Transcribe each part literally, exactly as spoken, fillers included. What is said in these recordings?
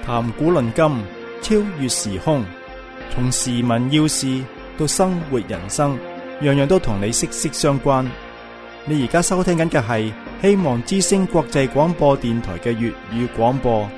談古論今，超越時空，從時聞要事到生活人生，樣樣都同你息息相關。你而家收聽緊嘅係希望之聲國際廣播電台嘅粵語廣播。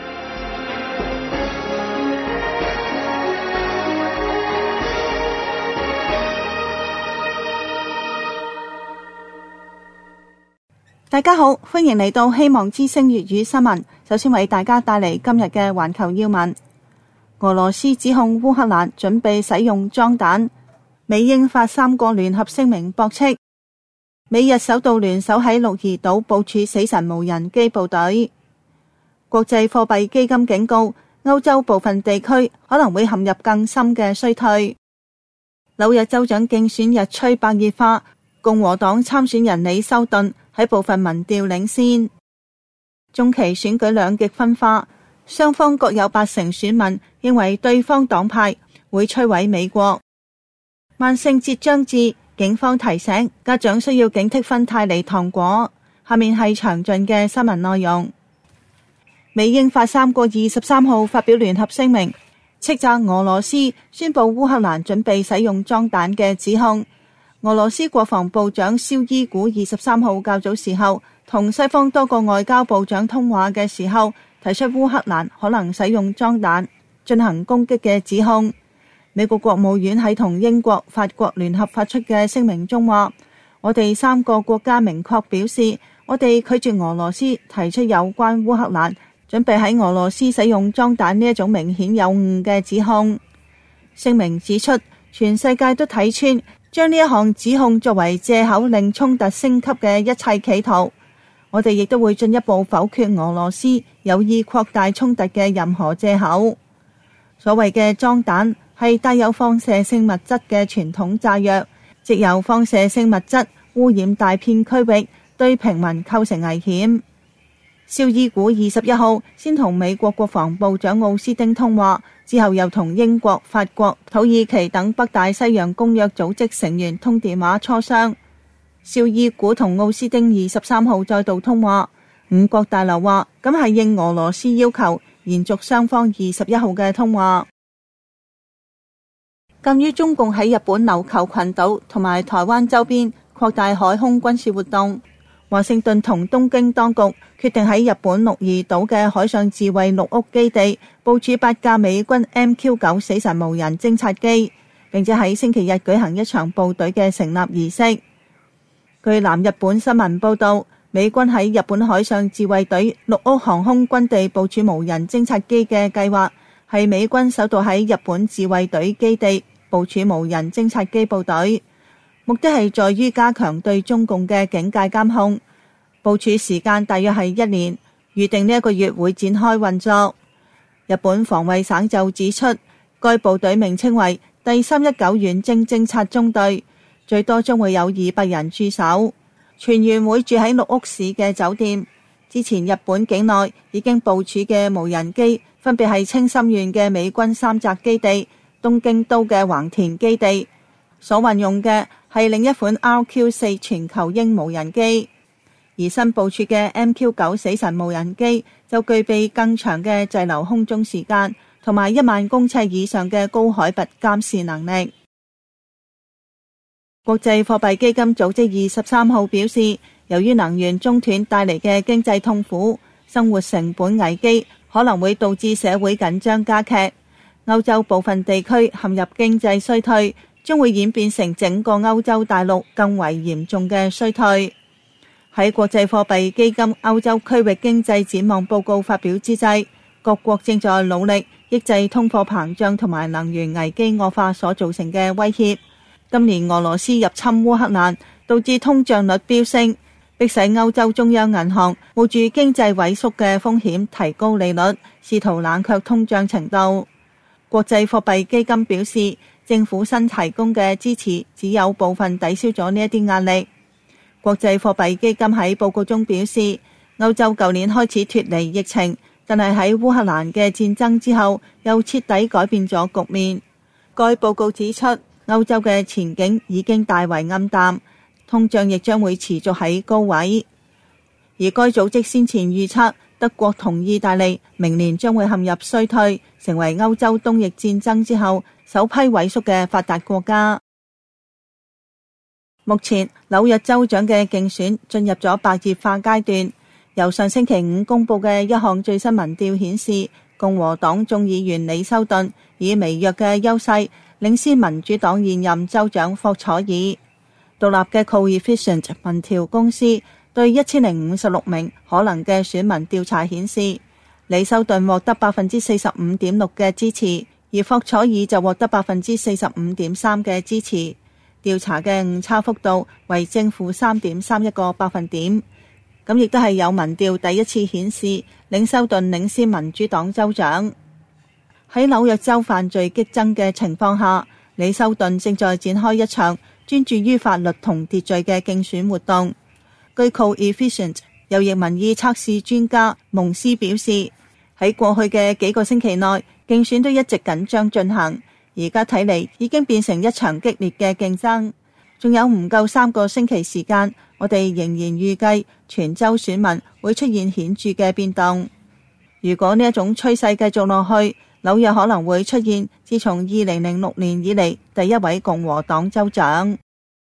大家好，歡迎嚟到希望之聲粵語新聞。首先為大家帶嚟今日嘅環球要聞。俄羅斯指控烏克蘭準備使用裝彈，美英法三國聯合聲明駁斥。美日首度聯手喺鹿兒島部署死神無人機部隊。國際貨幣基金警告，歐洲部分地區可能會陷入更深嘅衰退。紐約州長競選日趨白熱化，共和黨參選人李修頓喺部分民調領先。中期選舉兩極分化，雙方各有八成選民認為對方黨派會摧毀美國。萬聖節將至，警方提醒家長需要警惕芬太尼糖果。下面係詳盡嘅新聞內容。美英法三國二十三號發表聯合聲明，斥責俄羅斯宣布烏克蘭準備使用裝彈嘅指控。俄羅斯國防部長紹伊古二十三號較早時候同西方多個外交部長通話嘅時候，提出烏克蘭可能使用裝彈進行攻擊嘅指控。美國國務院喺同英國、法國聯合發出嘅聲明中話，我哋三個國家明確表示，我哋拒絕俄羅斯提出有關烏克蘭準備喺俄羅斯使用裝彈呢一種明顯有誤嘅指控。聲明指出，全世界都睇穿將呢一項指控作為借口令衝突升級嘅一切企圖。我哋亦都會進一步否決俄羅斯有意擴大衝突嘅任何借口。所謂嘅裝彈係帶有放射性物質嘅傳統炸藥，藉由放射性物質污染大片區域，對平民構成危險。紹伊古二十一號先同美國國防部長奧斯汀通話，之後又同英國、法國、土耳其等北大西洋公約組織成員通電話磋商。紹伊古同奧斯汀二十三號再度通話，五角大樓話咁係應俄羅斯要求，延續雙方二十一號嘅通話。鑒於中共喺日本琉球群島同埋台灣周邊擴大海空軍事活動，華盛頓同東京當局決定喺日本鹿兒島嘅海上自衛綠屋基地部署八架美軍 M Q 九 死神無人偵察機，並且喺星期日舉行一場部隊嘅成立儀式。據南日本新聞報道，美軍喺日本海上自衛隊綠屋航空軍地部署無人偵察機嘅計劃，係美軍首度喺日本自衛隊基地部署無人偵察機部隊，目的係在於加強對中共嘅警戒監控。部署時間大約係一年，預定呢一個月會展開運作。日本防衛省就指出，該部隊名稱為第三一九遠征偵察中隊，最多將會有二百人駐守，全員會住喺綠屋市嘅酒店。之前日本境內已經部署嘅無人機分別係青森縣嘅美軍三澤基地、東京都嘅橫田基地，所運用嘅係另一款 R Q 四 全球鷹無人機。而新部署嘅 M Q 九 死神無人機就具備更長嘅滯留空中時間，同埋一萬公尺以上嘅高海拔監視能力。國際貨幣基金組織二十三號表示，由於能源中斷帶嚟嘅經濟痛苦，生活成本危機可能會導致社會緊張加劇。歐洲部分地區陷入經濟衰退，將會演變成整個歐洲大陸更為嚴重嘅衰退。喺國際貨幣基金歐洲區域經濟展望報告發表之際，各國正在努力抑制通貨膨脹同埋能源危機惡化所造成嘅威脅。今年俄羅斯入侵烏克蘭，導致通脹率飆升，迫使歐洲中央銀行冒住經濟萎縮嘅風險提高利率，試圖冷卻通脹程度。國際貨幣基金表示，政府新提供嘅支持只有部分抵消咗呢一啲壓力。國際貨幣基金喺報告中表示，歐洲舊年開始脫離疫情，但係喺烏克蘭嘅戰爭之後，又徹底改變咗局面。該報告指出，歐洲嘅前景已經大為暗淡，通脹亦將會持續喺高位。而該組織先前預測， 德國同意大利明年將會陷入衰退，成為歐洲東翼戰爭之後首批萎縮嘅發達國家。目前紐約州長嘅競選進入咗白熱化階段，由上星期五公布嘅一項最新民調顯示，共和黨眾議員李修頓以微弱嘅優勢領先民主黨現任州長霍楚爾。獨立嘅 Coefficient 民調公司對一千零五十六名可能嘅選民調查顯示，李修頓獲得百分之四十五點六嘅支持，而霍楚爾就獲得百分之四十五點三嘅支持。調查嘅誤差幅度為正負三點三一個百分點，咁亦都係有民調第一次顯示李修頓領先民主黨州長。喺紐約州犯罪激增嘅情況下，李修頓正在展開一場專注於法律同秩序嘅競選活動。據 Coefficient 右翼民意測試專家蒙斯表示，喺過去嘅幾個星期內，競選都一直緊張進行。而家睇嚟已經變成一場激烈嘅競爭，仲有唔夠三個星期時間，我哋仍然預計全州選民會出現顯著嘅變動。如果呢一種趨勢繼續落去，紐約可能會出現自從二零零六年以嚟第一位共和黨州長。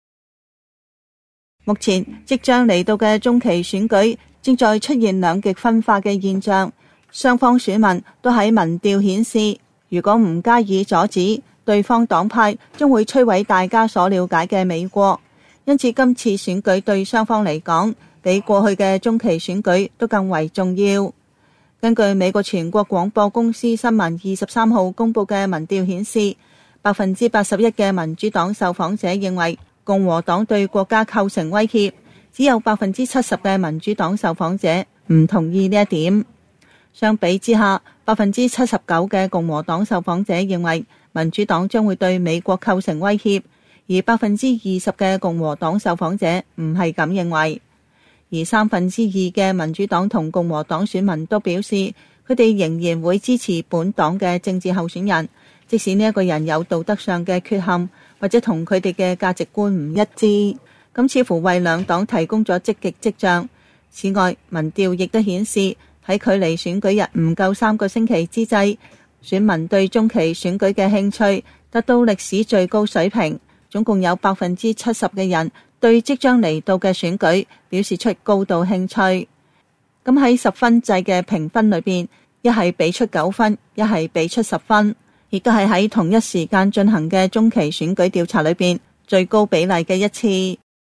目前即將嚟到嘅中期選舉正在出現兩極分化嘅現象，雙方選民都喺民調顯示，如果唔加以阻止，對方黨派將會摧毀大家所了解嘅美國。因此今次選舉對雙方嚟講，比過去嘅中期選舉都更為重要。根據美國全國廣播公司新聞二十三號公布嘅民調顯示，百分之八十一嘅民主黨受訪者認為共和黨對國家構成威脅，只有百分之七十嘅民主黨受訪者唔同意呢一點。相比之下，百分之七十九嘅共和黨受訪者認為民主黨將會對美國構成威脅，而百分之二十嘅共和黨受訪者唔係咁認為。而三分之二嘅民主黨同共和黨選民都表示，佢哋仍然會支持本黨嘅政治候選人，即使呢一個人有道德上嘅缺陷，或者同佢哋嘅價值觀唔一致。咁似乎為兩黨提供咗積極跡象。此外，民調亦都顯示，喺距離選舉日唔夠三個星期之際，選民對中期選舉嘅興趣達到歷史最高水平，總共有百分之七十嘅人對即將嚟到嘅選舉表示出高度興趣。咁喺十分制嘅評分裏邊，一係俾出九分，一係俾出十分，亦都係喺同一時間進行嘅中期選舉調查裏邊最高比例嘅一次。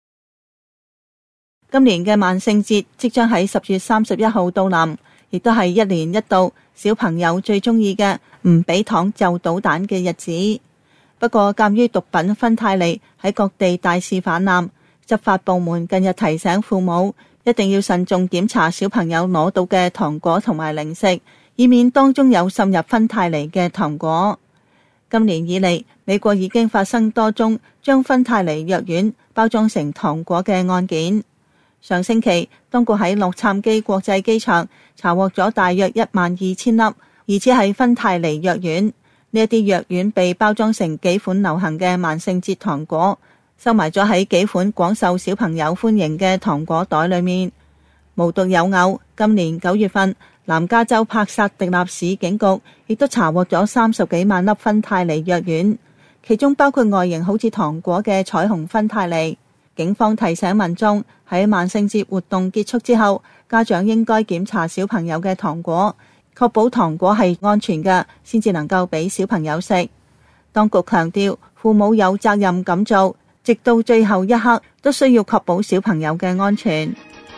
今年嘅萬聖節即將喺十月三十一號到臨，亦都係一年一度小朋友最中意嘅唔俾糖就搗蛋嘅日子。不過鑒於毒品芬太尼喺各地大肆氾濫，執法部門近日提醒父母一定要慎重檢查小朋友攞到嘅糖果同埋零食，以免當中有滲入芬太尼嘅糖果。今年以嚟，美國已經發生多宗將芬太尼藥丸包裝成糖果嘅案件。上星期，當局喺洛杉磯國際機場查獲咗大約一萬二千粒，而且係芬太尼藥丸。呢一啲藥丸被包裝成幾款流行嘅萬聖節糖果，收埋咗喺幾款廣受小朋友歡迎嘅糖果袋裏面。無獨有偶，今年九月份，南加州帕薩迪納市警局亦都查獲咗三十幾萬粒芬太尼藥丸，其中包括外形好似糖果嘅彩虹芬太尼。警方提醒民眾喺萬聖節活動結束之後，家長應該檢查小朋友嘅糖果，確保糖果係安全嘅，先至能夠俾小朋友食。當局強調，父母有責任咁做，直到最後一刻都需要確保小朋友嘅安全。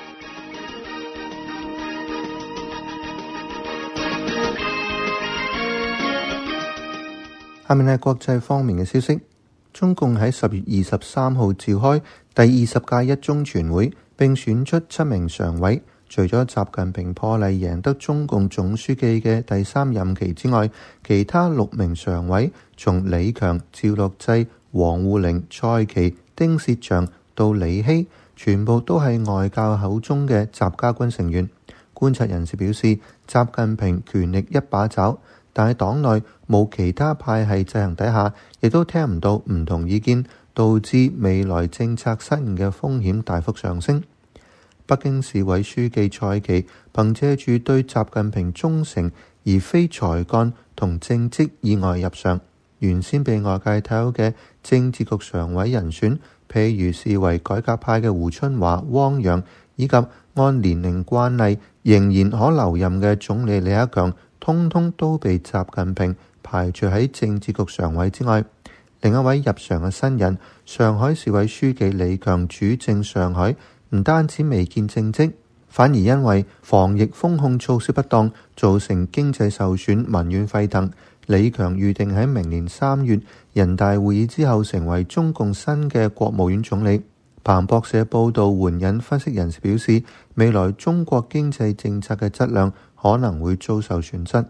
下面係國際方面嘅消息。中共喺十月二十三號召開第二十屆一中全會，並選出七名常委。除咗習近平破例贏得中共總書記嘅第三任期之外，其他六名常委從李強、趙樂際、王滬寧、蔡奇、丁薛祥到李希，全部都係外教口中嘅習家軍成員。觀察人士表示，習近平權力一把抓，但係黨內冇其他派系制衡底下，亦都聽唔到唔同意見，導致未來政策失誤嘅風險大幅上升。 北京市委書記蔡奇憑藉住對習近平忠誠，而非才幹同政績以外入常。原先被外界睇好嘅政治局常委人選，譬如視為改革派嘅胡春華、汪洋，以及按年齡慣例仍然可留任嘅總理李克強，通通都被習近平排除喺政治局常委之外。另一位入常嘅新人，上海市委書記李強主政上海，唔單止未見政績，反而因為防疫風控措施不當，造成經濟受損，民怨沸騰。李強預定喺明年三月人大會議之後成為中共新嘅國務院總理。彭博社報道援引分析人士表示，未來中國經濟政策嘅質量可能會遭受損失。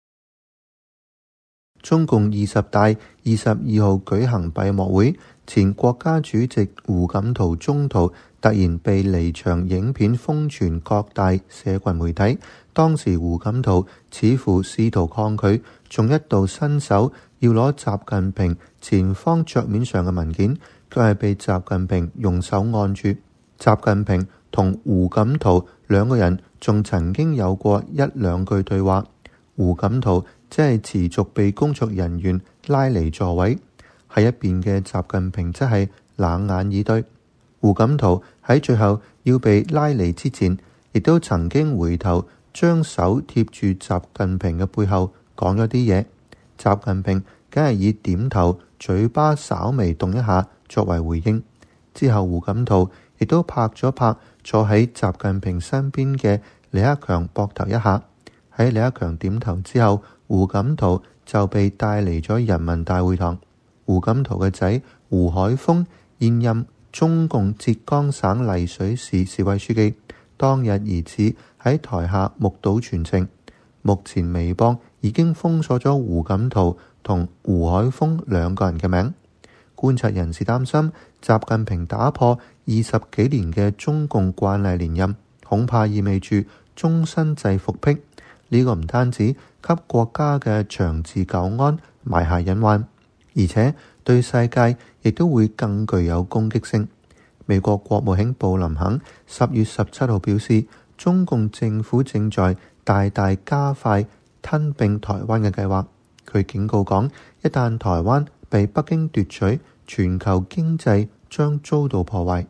中共二十大二十二號舉行閉幕會，前國家主席胡錦濤中途突然被離場影片瘋傳各大社群媒體。當時胡錦濤似乎試圖抗拒，仲一度伸手要攞習近平前方桌面上嘅文件，卻係被習近平用手按住。習近平同胡錦濤兩個人仲曾經有過一兩句對話。胡錦濤即係持續被工作人員拉離座位，喺一邊嘅習近平則係冷眼以對。胡錦濤喺最後要被拉離之前，亦都曾經回頭將手貼住習近平嘅背後講咗啲嘢，習近平梗係以點頭，嘴巴稍微動一下作為回應。之後胡錦濤亦都拍咗拍坐喺習近平身邊嘅李克強膊頭一下。喺李克強點頭之後，胡錦濤就被帶離咗人民大會堂。胡錦濤嘅仔胡海峰現任中共浙江省麗水市市委書記，當日兒子喺台下目睹全程。目前微博已經封鎖咗胡錦濤同胡海峰兩個人嘅名。觀察人士擔心，習近平打破二十幾年嘅中共慣例連任，恐怕意味住終身制復辟。呢、這個唔單止給國家嘅長治久安埋下隱患，而且對世界亦都會更具有攻擊性。美國國務卿布林肯十月十七號表示，中共政府正在大大加快吞併台灣嘅計劃。佢警告講，一旦台灣被北京奪取，全球經濟將遭到破壞。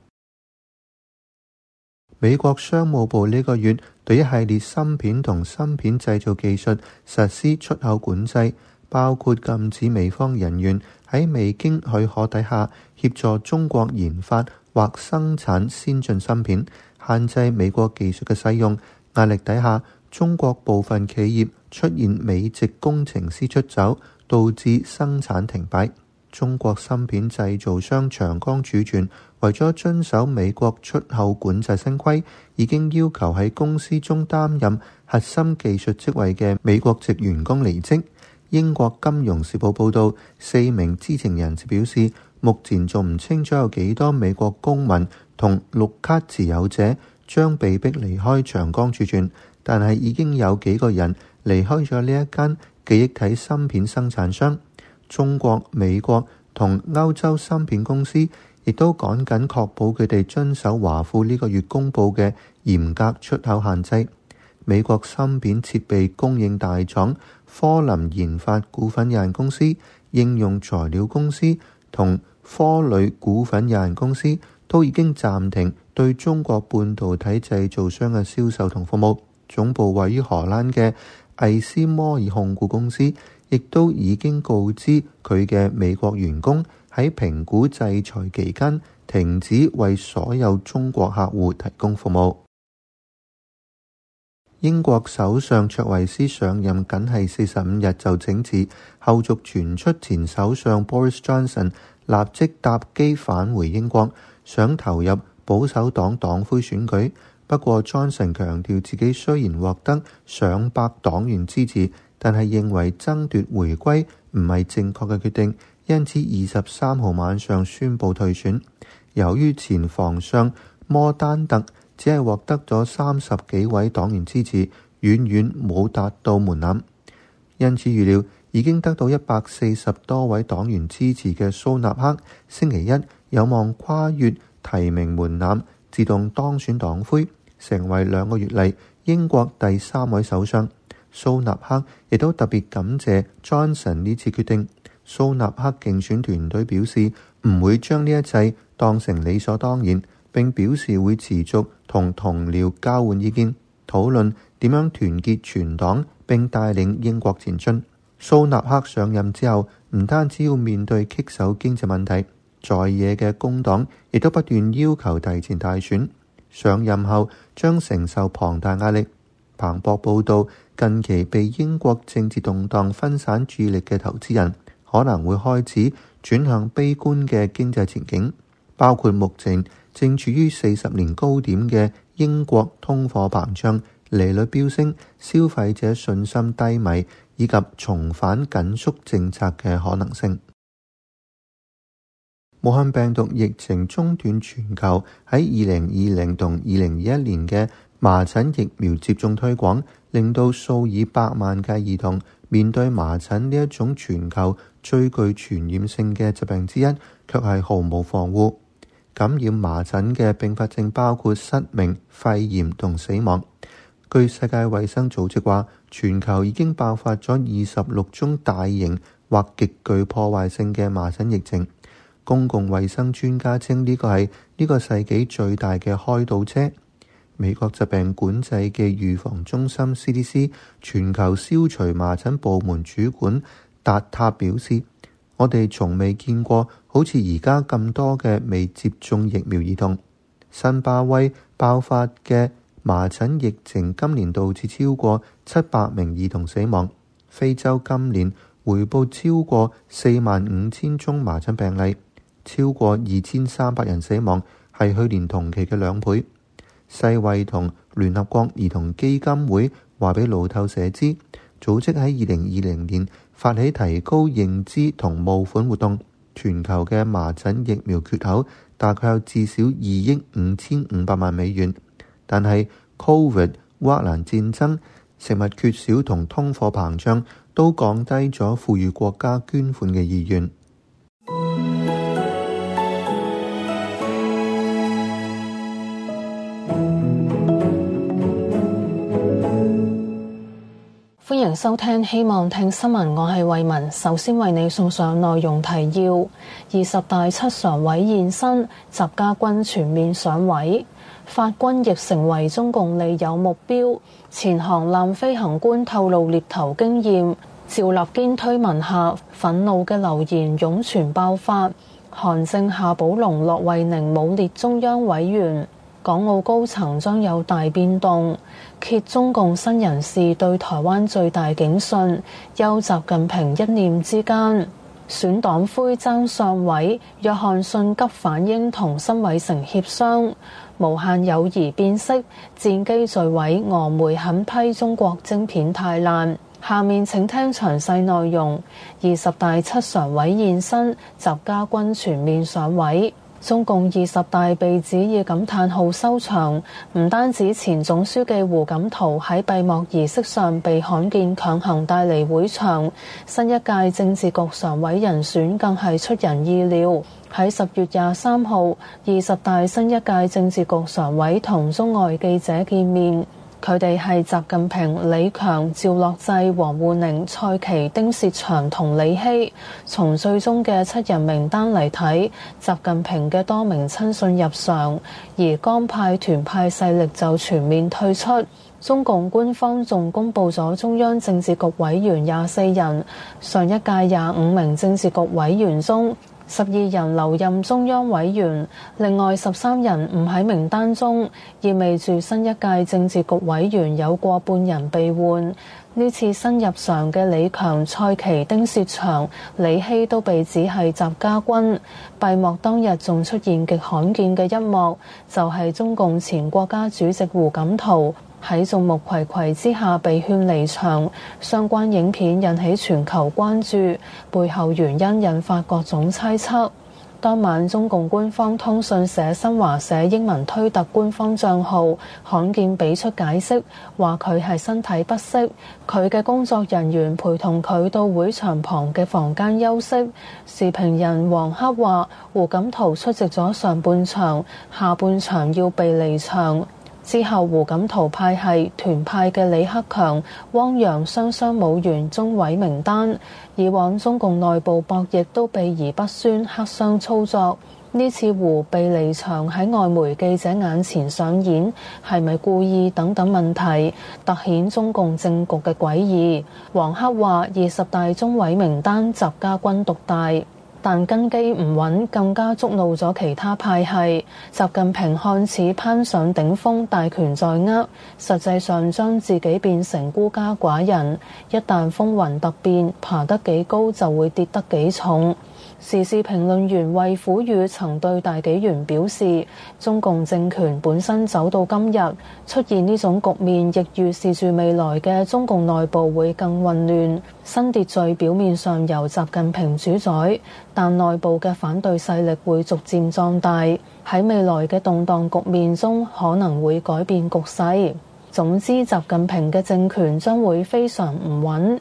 美國商務部呢個月對一系列芯片同芯片製造技術實施出口管制，包括禁止美方人員喺未經許可底下協助中國研發或生產先進芯片，限制美國技術嘅使用。壓力底下，中國部分企業出現美籍工程師出走，導致生產停擺。中國芯片製造商長江儲存為咗遵守美國出口管制新規，已經要求喺公司中擔任核心技術職位嘅美國籍員工離職。英國金融時報報道，四名知情人士表示，目前仲唔清楚有幾多美國公民同綠卡持有者將被逼離開長江儲存，但係已經有幾個人離開咗呢一間記憶體芯片生產商。中國、美國同歐洲芯片公司亦都趕緊確保佢哋遵守華府呢個月公佈嘅嚴格出口限制。美國芯片設備供應大廠科林研發股份有限公司、應用材料公司同科磊股份有限公司都已經暫停對中國半導體製造商嘅銷售同服務。總部位於荷蘭嘅艾斯摩爾控股公司亦都已經告知佢嘅美國員工喺評估制裁期間停止為所有中國客戶提供服務。英國首相卓維斯上任僅係四十五日就請辭，後續傳出前首相 Boris Johnson 立即搭機返回英國，想投入保守黨黨魁選舉。不過 Johnson 強調自己雖然獲得上百黨員支持，但係認為爭奪回歸唔係正確嘅決定，因此二十三號晚上宣布退選。由於前防相摩丹特只係獲得咗三十幾位黨員支持，遠遠冇達到門檻，因此預料已經得到一百四十多位黨員支持嘅蘇納克星期一有望跨越提名門檻，自動當選黨魁。 成為兩個月嚟英國第三位首相。蘇納克亦都特別感謝 Johnson 呢次決定。蘇納克競選團隊表示唔會將呢一切當成理所當然，並表示會持續同同僚交換意見，討論點樣團結全黨並帶領英國前進。蘇納克上任之後，唔單止要面對棘手經濟問題，在野嘅工黨亦都不斷要求提前大選。上任後將承受龐大壓力。彭博報道，近期被英國政治動盪分散注意力嘅投資人可能會開始轉向悲觀嘅經濟前景，包括目前正處於四十年高點嘅英國通貨膨脹、利率飆升、消費者信心低迷以及重返緊縮政策嘅可能性。武漢病毒疫情中斷全球喺二零二零同二零二一年嘅麻疹疫苗接種推廣，令到數以百萬計兒童面對麻疹呢一種全球最具傳染性嘅疾病之一，卻係毫無防護。感染麻疹嘅併發症包括失明、肺炎同死亡。據世界衛生組織話，全球已經爆發咗二十六宗大型或極具破壞性嘅麻疹疫情。公共衛生專家稱呢個係呢個世紀最大嘅開倒車。美國疾病管制嘅預防中心 C D C 全球消除麻疹部門主管達塔表示，我哋從未見過好似而家咁多嘅未接種疫苗兒童。辛巴威爆發嘅麻疹疫情今年導致超過七百名兒童死亡。非洲今年回報超過四萬五千宗麻疹病例，超過二千三百人死亡，係去年同期嘅兩倍。世衛同聯合國兒童基金會話俾路透社知，組織喺二零二零年發起提高認知同募款活動，全球嘅麻疹疫苗缺口大概有至少二億五千五百萬美元。但係 Covid、烏克蘭戰爭、食物缺少同通貨膨脹都降低咗富裕國家捐款嘅意願。 歡迎收聽希望聽新聞，我係慧文。首先為你送上內容提要：二十大七常委現身，習家軍全面上位，法軍亦成為中共利誘目標。前航艦飛行官透露獵頭經驗。趙立堅推文下，憤怒嘅留言湧傳爆發。韓正夏寶龍駱惠寧冇列中央委員。港澳高層將有大變動，揭中共新人事對台灣最大警訊，憂習近平一念之間。選黨魁爭上位，約翰遜急反英同辛偉誠協商，無限友誼變色，戰機墜毀，俄媒狠批中國晶片太爛。下面請聽詳細內容。二十大七常委現身，習家軍全面上位。中共二十大被指以感嘆號收場，唔單止前總書記胡錦濤喺閉幕儀式上被罕見強行帶離會場，新一屆政治局常委人選更係出人意料。喺十月廿三號，二十大新一屆政治局常委同中外記者見面。佢哋係習近平、李強、趙樂際、王滬寧、蔡奇、丁薛祥同李希。從最終嘅七人名單嚟睇，習近平嘅多名親信入常，而江派、團派勢力就全面退出。中共官方仲公布咗中央政治局委員廿四人，上一屆廿五名政治局委員中，十二人留任中央委員，另外十三人唔喺名單中，意味住新一屆政治局委員有過半人被換。呢次新入常嘅李強、蔡奇、丁薛祥、李希都被指係習家軍。閉幕當日仲出現極罕見嘅一幕，就係、是、中共前國家主席胡錦濤喺眾目睽睽之下被勸離場，相關影片引起全球關注，背後原因引發各種猜測。當晚中共官方通訊社新華社英文推特官方帳號罕見俾出解釋，話佢係身體不適，佢嘅工作人員陪同佢到會場旁嘅房間休息。時評人黃克話，胡錦濤出席咗上半場，下半場要被離場。 之後胡錦濤派系團派嘅李克強、汪洋雙雙冇緣中委名單，以往中共內部博弈都避而不宣，黑箱操作。呢次胡被離場喺外媒記者眼前上演，係咪故意等等問題，突顯中共政局嘅詭異。黃克話二十大中委名單習家軍獨大，但根基唔穩，更加觸怒咗其他派系。習近平看似攀上頂峰，大權在握，實際上將自己變成孤家寡人。一旦風雲突變，爬得幾高就會跌得幾重。時事評論員衛虎宇曾對大紀元表示，中共政權本身走到今日，出現呢種局面，亦預示住未來嘅中共內部會更混亂。新秩序表面上由習近平主宰，但內部嘅反對勢力會逐漸壯大，喺未來嘅動盪局面中可能會改變局勢。總之，習近平嘅政權將會非常唔穩。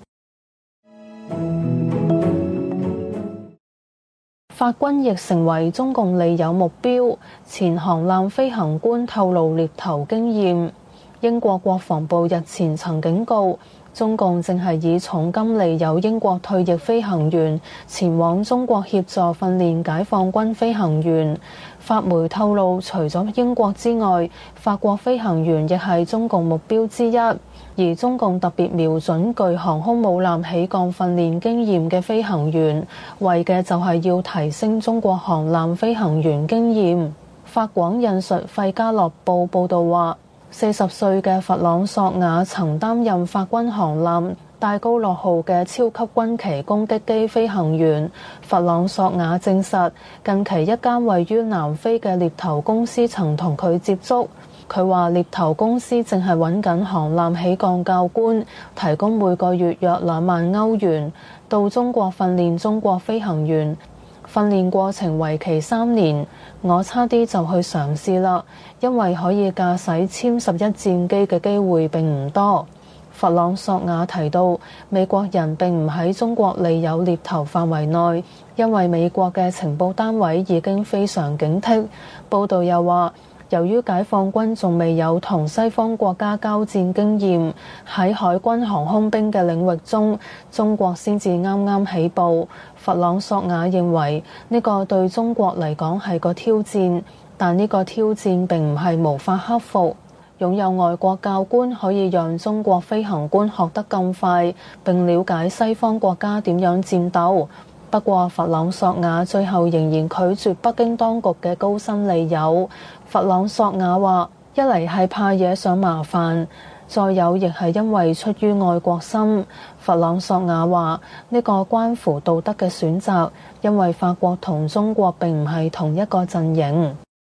法軍亦成為中共利誘目標，前航艦飛行官透露獵頭經驗。英國國防部日前曾警告，中共正係以重金利誘英國退役飛行員前往中國協助訓練解放軍飛行員。法媒透露，除咗英國之外，法國飛行員亦係中共目標之一。而中共特別瞄準具航空母艦起降訓練經驗嘅飛行員，為嘅就係要提升中國航艦飛行員經驗。法廣引述費加洛報報導話，四十歲嘅弗朗索瓦曾擔任法軍航艦戴高樂號嘅超級軍旗攻擊機飛行員。弗朗索瓦證實，近期一間位於南非嘅獵頭公司曾同佢接觸。佢話獵頭公司正係揾緊航艦起降教官，提供每個月約兩萬歐元到中國訓練中國飛行員。訓練過程為期三年，我差啲就去嘗試啦，因為可以駕駛殲十一戰機嘅機會並唔多。弗朗索瓦提到，美國人並唔喺中國利誘獵頭範圍內，因為美國嘅情報單位已經非常警惕。報道又話，由於解放軍仲未有同西方國家交戰經驗，喺海軍航空兵嘅領域中，中國先至啱啱起步。弗朗索瓦認為呢個對中國嚟講係個挑戰，但呢個挑戰並唔係無法克服。擁有外國教官可以讓中國飛行官學得更快，並了解西方國家點樣戰鬥。不過，弗朗索瓦最後仍然拒絕北京當局嘅高薪利誘。弗朗索瓦話：一嚟係怕惹上麻煩，再有亦係因為出於愛國心。弗朗索瓦話：呢個關乎道德嘅選擇，因為法國同中國並唔係同一個陣營。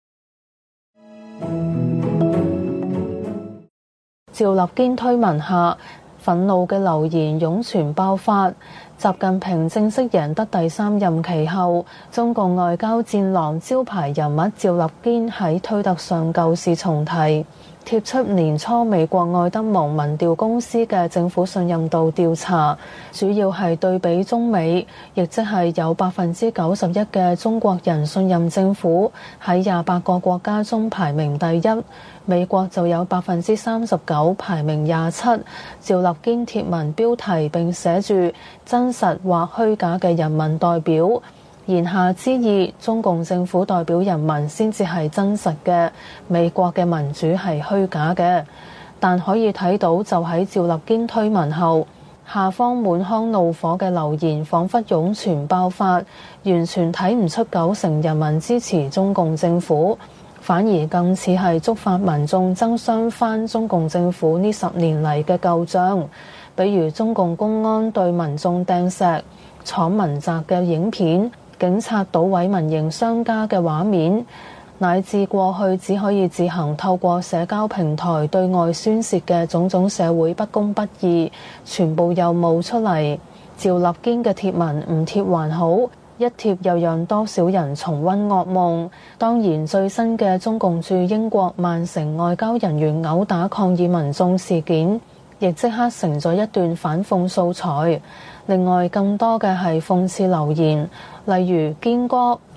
趙立堅推文下，憤怒嘅留言湧傳爆發。習近平正式贏得第三任期後，中共外交戰狼招牌人物趙立堅喺推特上舊事重提，貼出年初美國愛德蒙民調公司嘅政府信任度調查，主要係對比中美，亦即係有百分之九十一嘅中國人信任政府喺廿八個國家中排名第一，美國就有百分之三十九排名廿七。趙立堅貼文標題並寫住真實或虛假嘅人民代表，言下之意，中共政府代表人民先至係真實嘅，美國嘅民主係虛假嘅。但可以睇到，就喺趙立堅推文後，下方滿腔怒火嘅留言彷彿湧傳爆發，完全睇唔出九成人民支持中共政府，反而更似係觸發民眾爭相翻中共政府呢十年嚟嘅舊賬，比如中共公安對民眾掟石、闖民宅嘅影片，警察搗毀民營商家嘅畫面，乃至過去只可以自行透過社交平台對外宣泄嘅種種社會不公不義，全部又冒出嚟。趙立堅嘅貼文唔貼還好，一貼又讓多少人重溫噩夢。當然，最新嘅中共駐英國曼城外交人員毆打抗議民眾事件，亦即刻成咗一段反諷素材。另外更多嘅係諷刺留言，例如堅哥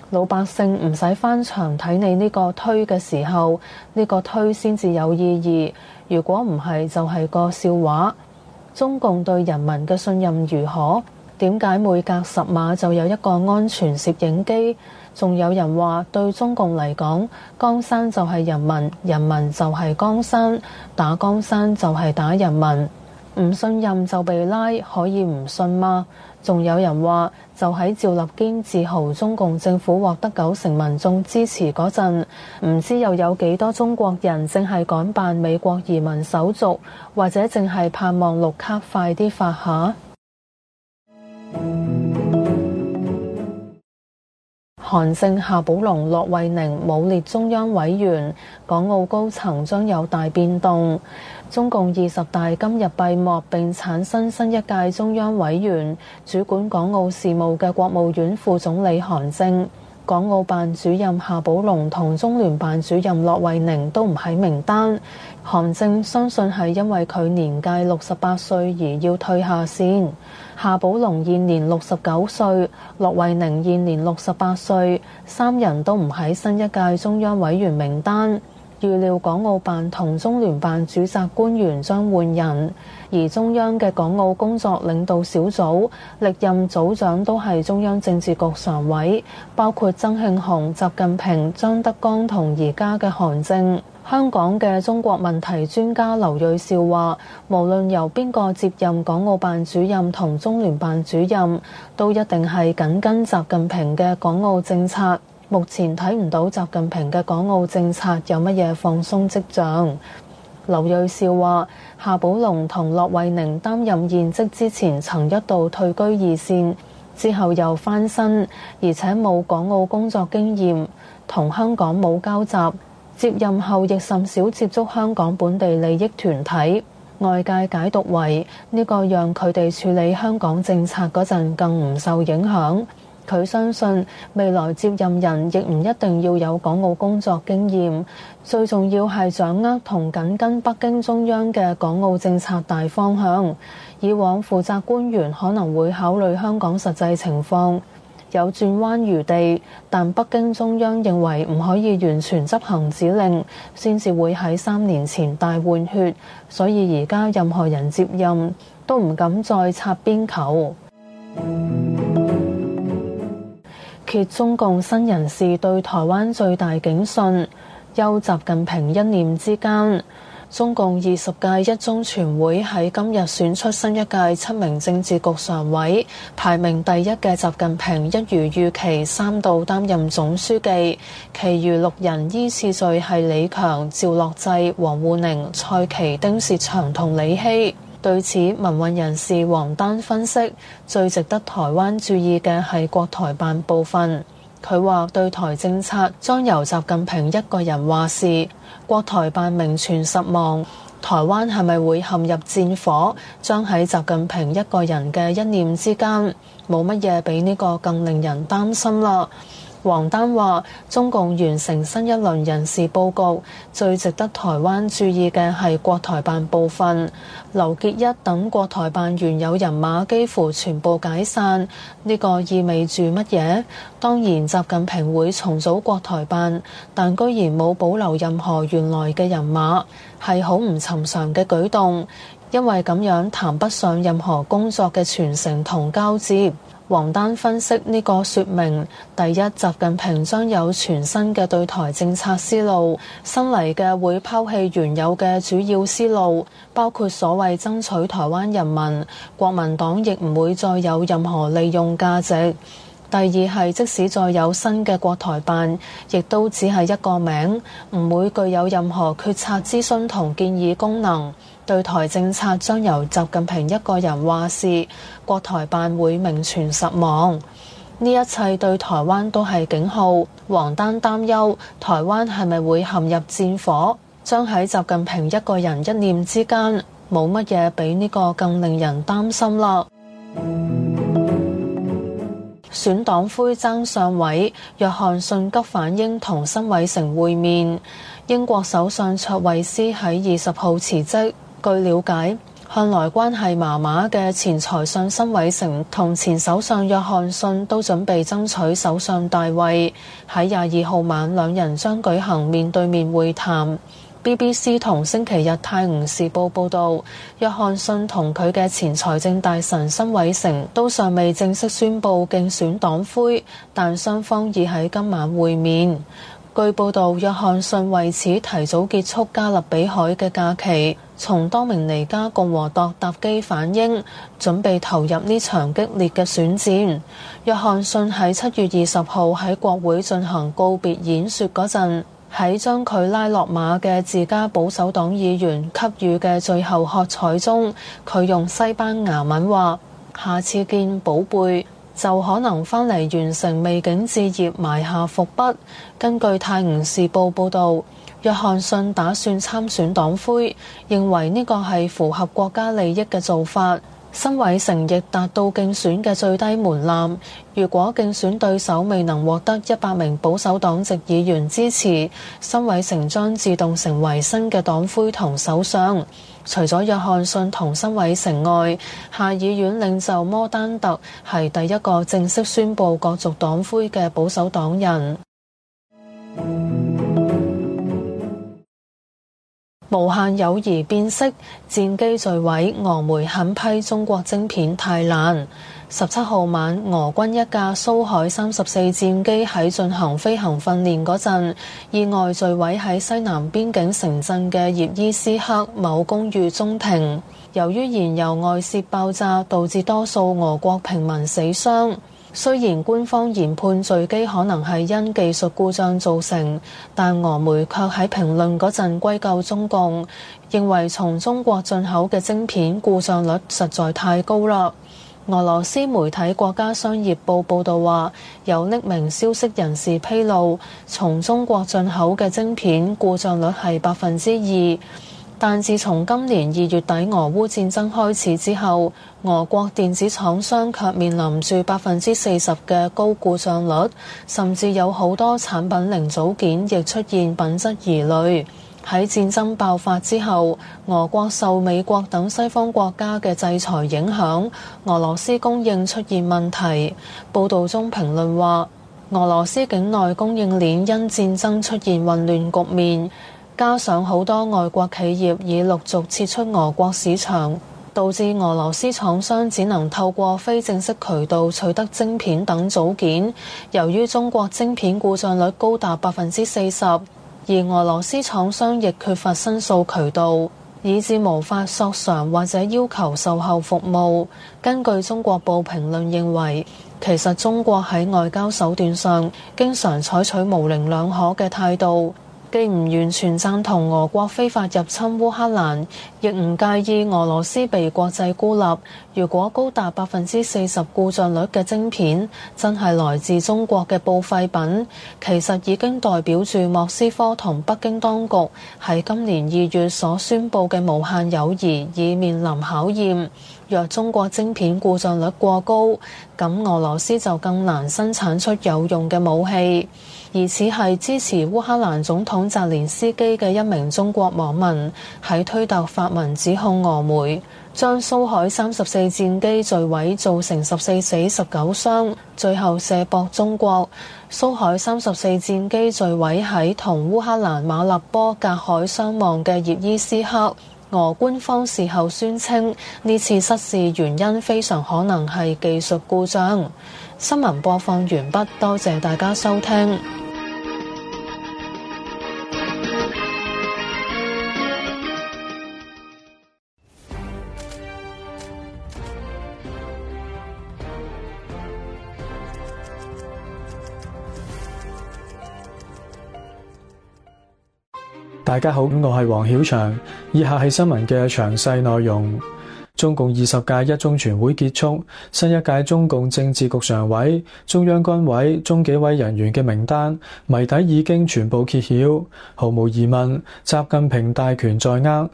老百姓唔使翻牆睇你呢個推嘅時候，呢個推先至有意義。如果唔係，就係個笑話。中共對人民嘅信任如何？點解每隔十碼就有一個安全攝影機？仲有人話對中共嚟講，江山就係人民，人民就係江山，打江山就係打人民。唔信任就被拉，可以唔信嗎？仲有人話，就喺趙立堅自豪中共政府獲得九成民眾支持嗰陣，唔知又有幾多中國人正係趕辦美國移民手續，或者正係盼望綠卡快啲發下。韓正、夏寶龍、駱惠寧冇列中央委員，港澳高層將有大變動。中共二十大今日閉幕並產生新一屆中央委員，主管港澳事務嘅國務院副總理韓正、港澳辦主任夏寶龍同中聯辦主任駱惠寧都唔喺名單。韓正相信係因為佢年屆六十八歲而要退下線。夏寶龍現年六十九歲，駱惠寧現年六十八歲，三人都唔喺新一屆中央委員名單。預料港澳辦同中聯辦主責官員將換人，而中央嘅港澳工作領導小組歷任組長都係中央政治局常委，包括曾慶紅、習近平、張德江同而家嘅韓正。香港嘅中國問題專家劉銳紹話，無論由邊個接任港澳辦主任同中聯辦主任，都一定係緊跟習近平嘅港澳政策。目前睇唔到習近平嘅港澳政策有乜嘢放鬆跡象。劉銳紹話，夏寶龍同駱惠寧擔任現職之前曾一度退居二線，之後又翻身，而且冇港澳工作經驗，同香港冇交集，接任後亦甚少接觸香港本地利益團體。外界解讀為呢個讓佢哋處理香港政策嗰陣更唔受影響。佢相信未來接任人亦唔一定要有港澳工作經驗，最重要係掌握同緊跟北京中央嘅港澳政策大方向。以往負責官員可能會考慮香港實際情況，有轉彎餘地，但北京中央認為唔可以完全執行指令，先至會喺三年前大換血，所以而家任何人接任都唔敢再擦邊球。揭中共新人事對台灣最大警訊，憂習近平一念之間。中共二十屆一中全會喺今日選出新一屆七名政治局常委，排名第一嘅習近平一如預期三度擔任總書記，其餘六人依次序係李強、趙樂際、王滬寧、蔡奇、丁薛祥同李希。對此，民運人士王丹分析，最值得台灣注意嘅係國台辦部分。佢話對台政策將由習近平一個人話事，國台辦名存實亡。台灣係咪會陷入戰火，將喺習近平一個人嘅一念之間，冇乜嘢比呢個更令人擔心啦。王丹話，中共完成新一輪人事佈局，最值得台灣注意嘅係國台辦部分。劉結一等國台辦原有人馬幾乎全部解散，呢個意味住乜嘢？當然習近平會重組國台辦，但居然冇保留任何原來嘅人馬，係好唔尋常嘅舉動，因為咁樣談不上任何工作嘅傳承同交接。王丹分析，呢個說明，第一，習近平將有全新嘅對台政策思路，新嚟嘅會拋棄原有嘅主要思路，包括所謂爭取台灣人民，國民黨亦唔會再有任何利用價值。第二係，即使再有新嘅國台辦，亦都只係一個名，唔會具有任何決策諮詢同建議功能。對台政策將由習近平一個人話事，國台辦會名存實亡。呢一切對台灣都係警號。王丹擔憂台灣係咪會陷入戰火，將喺習近平一個人一念之間，冇乜嘢比呢個更令人擔心啦。選黨魁爭上位，約翰遜急反英同辛偉誠會面。英國首相卓慧思喺二十號辭職。據了解， 向來關係麻麻嘅前財相辛偉誠同前首相約翰遜都準備爭取首相大位，喺廿二號晚兩人將舉行面對面會談。B B C 同星期日泰晤士報報導，約翰遜同佢嘅前財政大臣辛偉誠都尚未正式宣布競選黨魁，但雙方已喺今晚會面。據報導，約翰遜為此提早結束加勒比海嘅假期，從多明尼加共和國搭機返英，準備投入呢場激烈嘅選戰。約翰遜喺七月二十號喺國會進行告別演說嗰陣，喺將佢拉落馬嘅自家保守黨議員給予嘅最後喝彩中，佢用西班牙文話：下次見，寶貝。就可能返嚟完成未竟置業埋下伏筆。根據泰晤士報報導，約翰遜打算參選黨魁，認為呢個係符合國家利益嘅做法。辛偉誠亦達到競選嘅最低門檻，如果競選對手未能獲得一百名保守黨籍議員支持，辛偉誠將自動成為新嘅黨魁同首相。除咗約翰遜同辛偉誠外，下議院領袖摩丹特係第一個正式宣布角逐黨魁嘅保守黨人。無限友誼變色，戰機墜毀，俄媒狠批中國晶片太爛。十七號晚，俄軍一架蘇海三十四戰機喺進行飛行訓練嗰陣，意外墜毀喺西南邊境城鎮嘅葉伊斯克某公寓中庭。由於燃油外泄爆炸，導致多數俄國平民死傷。雖然官方研判墜機可能係因技術故障造成，但俄媒卻喺評論嗰陣歸咎中共，認為從中國進口嘅晶片故障率實在太高啦。俄羅斯媒體國家商業報報導話，有匿名消息人士披露，從中國進口嘅晶片故障率係百分之二。但自從今年二月底俄烏戰爭開始之後，俄國電子廠商卻面臨住百分之四十嘅高故障率，甚至有好多產品零組件亦出現品質疑慮。喺戰爭爆發之後，俄國受美國等西方國家嘅制裁影響，俄羅斯供應出現問題。報導中評論話，俄羅斯境內供應鏈因戰爭出現混亂局面，加上好多外國企業已陸續撤出俄國市場，導致俄羅斯廠商只能透過非正式渠道取得晶片等組件。由於中國晶片故障率高達百分之四十，而俄羅斯廠商亦缺乏申訴渠道，以致無法索償或者要求售後服務。根據中國報評論認為，其實中國喺外交手段上經常採取模棱兩可嘅態度。既唔完全贊同俄國非法入侵烏克蘭，亦唔介意俄羅斯被國際孤立。如果高達百分之四十故障率嘅晶片真係來自中國嘅報廢品，其實已經代表住莫斯科同北京當局喺今年二月所宣佈嘅無限友誼已面臨考驗。若中國晶片故障率過高，咁俄羅斯就更難生產出有用嘅武器。而此係支持烏克蘭總統澤連斯基嘅一名中國網民喺推特發文指控俄媒將蘇海三十四戰機墜毀造成十四死十九傷，最後卸膊中國。蘇海三十四戰機墜毀喺同烏克蘭馬立波隔海相望嘅葉伊斯克。俄官方事後宣稱，呢次失事原因非常可能係技術故障。新聞播放完畢，多謝大家收聽。 大家好，我係黃曉翔，以下係新聞嘅詳細內容。中共二十屆一中全會結束，新一屆中共政治局常委、中央軍委中紀委人員嘅名單謎底已經全部揭曉，毫無疑問，習近平大權在握。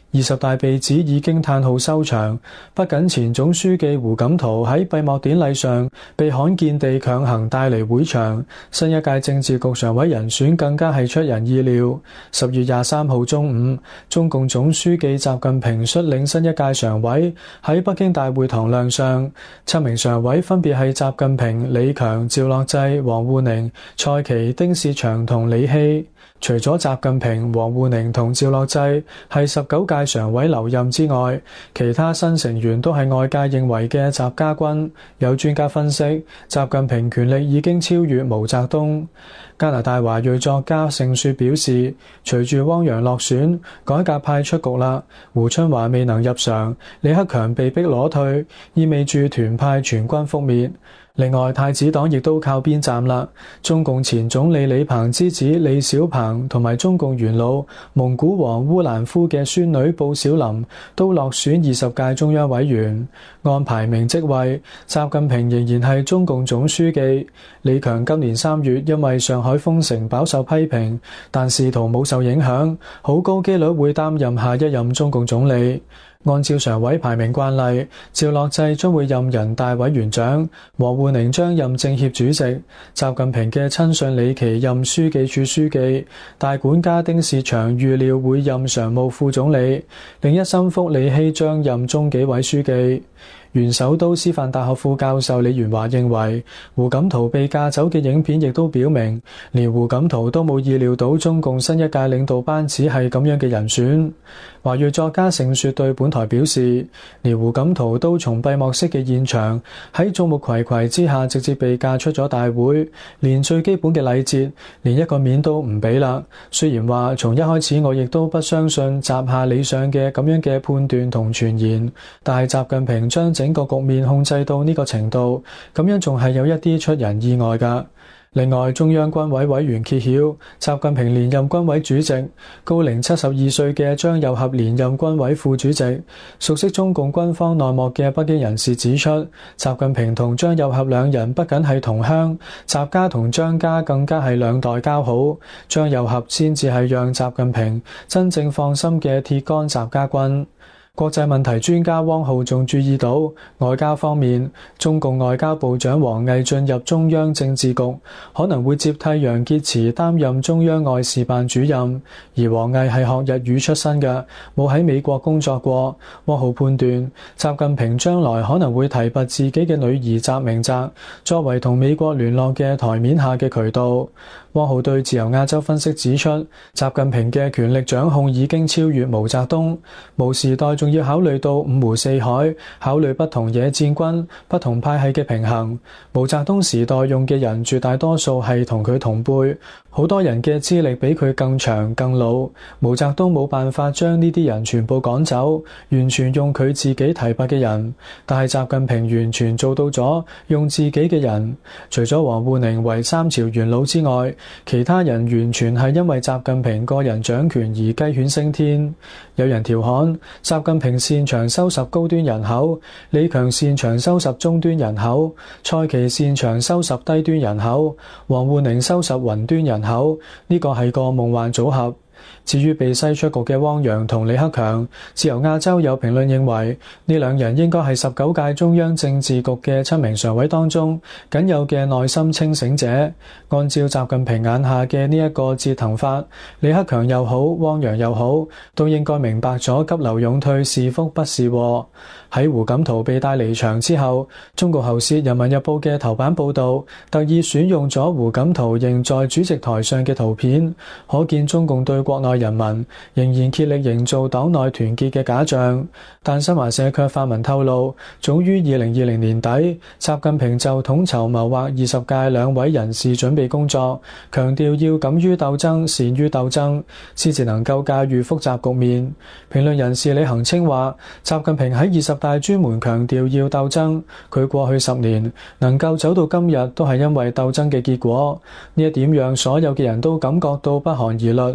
二十大被指已經嘆號收場，不僅前總書記胡錦濤喺閉幕典禮上被罕見地強行帶離會場，新一屆政治局常委人選更加係出人意料。十月廿三號中午，中共總書記習近平率領新一屆常委喺北京大會堂亮相，七名常委分別係習近平、李強、趙樂際、王滬寧、蔡奇、丁薛祥同李希。除咗習近平、王滬寧同趙樂際係十九屆常委留任之外，其他新成員都係外界認為嘅習家軍。有專家分析，習近平權力已經超越毛澤東。加拿大華裔作家盛雪表示，隨住汪洋落選，改革派出局啦，胡春華未能入常，李克強被逼裸退，意味住團派全軍覆滅。另外，太子黨亦都靠邊站啦。中共前總理李鵬之子李小鵬同埋中共元老蒙古王烏蘭夫嘅孫女布小林都落選二十屆中央委員。按排名職位，習近平仍然係中共總書記。李強今年三月因為上海封城飽受批評，但仕途冇受影響，好高機率會擔任下一任中共總理。按照常委排名慣例，趙樂際將會任人大委員長，王滬寧將任政協主席，習近平嘅親信李琦任書記處書記，大管家丁薛祥預料會任常務副總理，另一心腹李希將任中紀委書記。原首都師範大學副教授李元華認為，胡錦濤被架走嘅影片亦都表明，連胡錦濤都冇意料到中共新一屆領導班子係咁樣嘅人選。華裔作家盛雪對本台表示，連胡錦濤都從閉幕式嘅現場喺眾目睽睽之下直接被架出咗大會，連最基本嘅禮節，連一個面都唔俾啦。雖然話從一開始我亦都不相信習下理想嘅咁樣嘅判斷同傳言，但係習近平將整個局面控制到呢個程度，咁樣仲係有一啲出人意外㗎。另外，中央軍委委員揭曉，習近平連任軍委主席，高齡七十二歲嘅張又俠連任軍委副主席。熟悉中共軍方內幕嘅北京人士指出，習近平同張又俠兩人不僅係同鄉，習家同張家更加係兩代交好，張又俠先至係讓習近平真正放心嘅鐵桿習家軍。國際問題專家汪浩仲注意到，外交方面，中共外交部長王毅進入中央政治局，可能會接替楊潔篪擔任中央外事辦主任。而王毅係學日語出身嘅，冇喺美國工作過。汪浩判斷，習近平將來可能會提拔自己嘅女兒習明澤，作為同美國聯絡嘅台面下嘅渠道。汪浩對自由亞洲分析指出，習近平嘅權力掌控已經超越毛澤東，毛時代仲要考慮到五湖四海，考慮不同野戰軍、不同派系嘅平衡。毛澤東時代用嘅人絕大多數係同佢同輩，好多人嘅資歷比佢更長更老。毛澤東冇辦法將呢啲人全部趕走，完全用佢自己提拔嘅人，但係習近平完全做到咗用自己嘅人。除咗王滬寧為三朝元老之外，其他人完全係因為習近平個人掌權而雞犬升天。有人調侃，習近平擅長收拾高端人口，李強擅長收拾中端人口，蔡奇擅長收拾低端人口，王滬寧收拾雲端人口，呢個係個夢幻組合。至於被篩出局嘅汪洋同李克強，自由亞洲有評論認為，呢兩人應該係十九屆中央政治局嘅七名常委當中僅有嘅內心清醒者。按照習近平眼下嘅呢一個折騰法，李克強又好，汪洋又好，都應該明白咗急流勇退是福不是禍。喺胡錦濤被帶離場之後，中國喉舌《人民日報》嘅頭版報導特意選用咗胡錦濤仍在主席台上嘅圖片，可見中共對國內人民仍然竭力營造黨內團結嘅假象。但新華社卻發文透露，早於二零二零年底，習近平就統籌謀劃二十屆兩委人事準備工作，強調要敢於鬥爭、善於鬥爭，先至能夠駕馭複雜局面。評論人士李恒清話，習近平喺二十大專門強調要鬥爭，佢過去十年能夠走到今日，都係因為鬥爭嘅結果。呢一點讓所有嘅人都感覺到不寒而栗。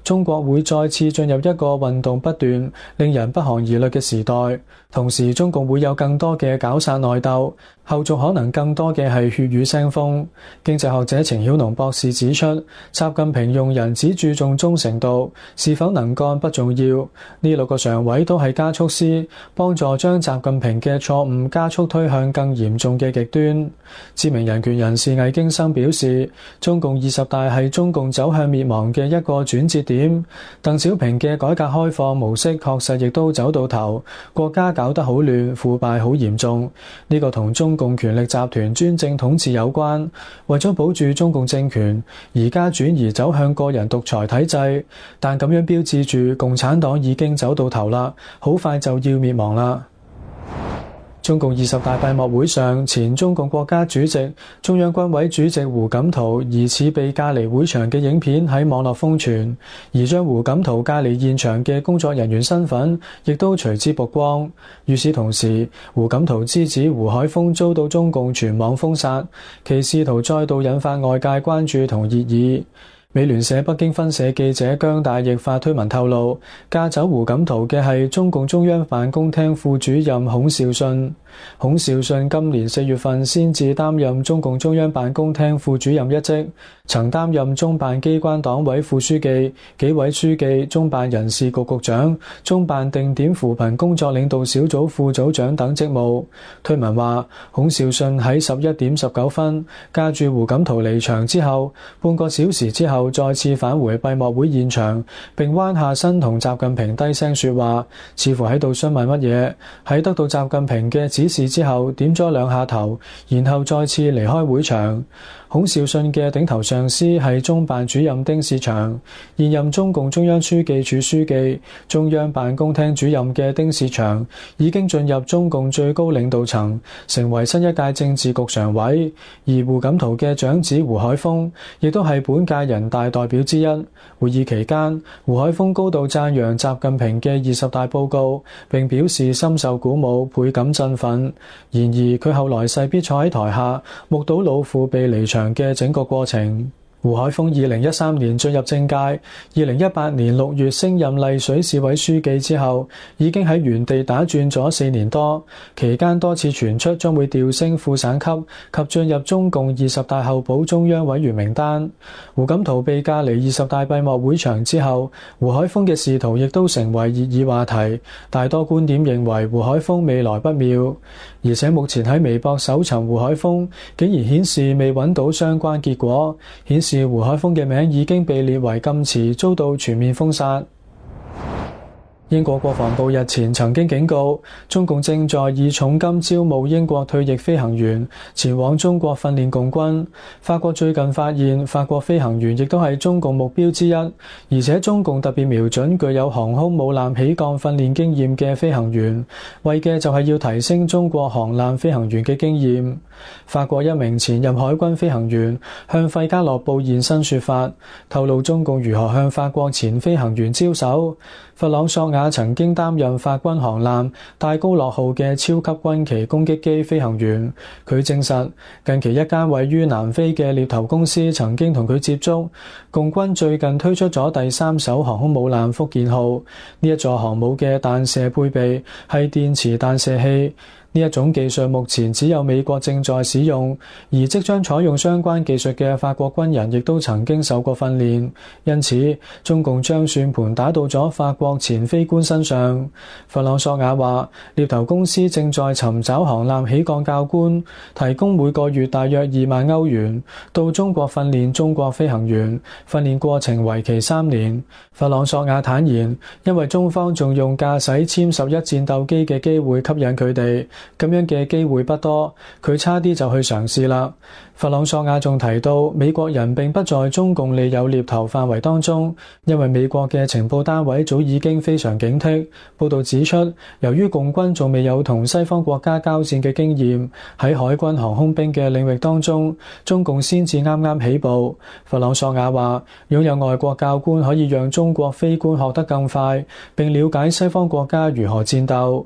中國會再次進入一個運動不斷、令人不寒而慄嘅時代。同時，中共會有更多嘅絞殺內鬥，後續可能更多嘅係血雨腥風。經濟學者程曉農博士指出，習近平用人只注重忠誠度，是否能幹不重要。呢六個常委都係加速師，幫助將習近平嘅錯誤加速推向更嚴重嘅極端。知名人權人士魏京生表示，中共二十大係中共走向滅亡嘅一個轉折點。鄧小平嘅改革開放模式確實亦都走到頭，國家搞得好亂，腐敗好嚴重。呢個同中共權力集團專政統治有關。為咗保住中共政權，而家轉移走向個人獨裁體制，但咁樣標誌住共產黨已經走到頭啦，好快就要滅亡啦。中共二十大閉幕會上，前中共國家主席、中央軍委主席胡錦濤疑似被隔離會場嘅影片喺網絡瘋傳，而將胡錦濤隔離現場嘅工作人員身份亦都隨之曝光。與此同時，胡錦濤之子胡海峰遭到中共全網封殺，其試圖再度引發外界關注同熱議。美聯社北京分社記者姜大奕發推文透露，架走胡錦濤嘅係中共中央辦公廳副主任孔兆信。孔兆信今年四月份先至擔任中共中央辦公廳副主任一職，曾擔任中辦機關黨委副書記、紀委書記、中辦人事局局長、中辦定點扶貧工作領導小組副組長等職務。推文話，孔兆信喺十一點十九分駕住胡錦濤離場之後，半個小時之後再次返回閉幕會現場，並彎下身同習近平低聲說話，似乎喺度詢問乜嘢。喺得到習近平嘅指示之後，點咗兩下頭，然後再次離開會場。孔兆信嘅頂頭上司係中辦主任丁薛祥，現任中共中央書記處書記、中央辦公廳主任嘅丁薛祥已經進入中共最高領導層，成為新一屆政治局常委。而胡錦濤嘅長子胡海峰亦都係本屆人大代表之一。會議期間，胡海峰高度讚揚習近平嘅二十大報告，並表示深受鼓舞，倍感振奮。然而佢後來勢必坐喺台下，目睹老父被離場嘅整個過程。胡海峰二零一三年進入政界，二零一八年六月升任麗水市委書記之後，已經喺原地打轉咗四年多，期間多次傳出將會調升副省級及進入中共二十大候補中央委員名單。胡錦濤被隔離二十大閉幕會場之後，胡海峰嘅仕途亦都成為熱議話題，大多觀點認為胡海峰未來不妙，而且目前喺微博搜尋胡海峰，竟然顯示未揾到相關結果，顯示胡海峰嘅名已經被列為禁詞，遭到全面封殺。英國國防部日前曾經警告，中共正在以重金招募英國退役飛行員前往中國訓練共軍。法國最近發現，法國飛行員亦都係中共目標之一，而且中共特別瞄準具有航空母艦起降訓練經驗嘅飛行員，為嘅就係要提升中國航艦飛行員嘅經驗。法國一名前任海軍飛行員向費加樂報現身說法，透露中共如何向法國前飛行員招手。弗朗索瓦曾經擔任法軍航艦戴高樂號嘅超級軍旗攻擊機飛行員，佢證實近期一間位於南非嘅獵頭公司曾經同佢接觸。共軍最近推出咗第三艘航空母艦福建號，呢一座航母嘅彈射配備係電磁彈射器。呢一種技術目前只有美國正在使用，而即將採用相關技術嘅法國軍人亦都曾經受過訓練，因此中共將算盤打到咗法國前飛官身上。弗朗索瓦話，獵頭公司正在尋找航艦起降教官，提供每個月大約二萬歐元，到中國訓練中國飛行員，訓練過程為期三年。弗朗索瓦坦言，因為中方仲用駕駛殲十一戰鬥機嘅機會吸引佢哋，咁樣嘅機會不多，佢差啲就去嘗試啦。弗朗索瓦仲提到，美國人並不在中共利誘獵頭範圍當中，因為美國嘅情報單位早已經非常警惕。報道指出，由於共軍仲未有同西方國家交戰嘅經驗，喺海軍航空兵嘅領域當中，中共先至啱啱起步。弗朗索瓦話，擁有外國教官可以讓中國飛官學得更快，並了解西方國家如何戰鬥。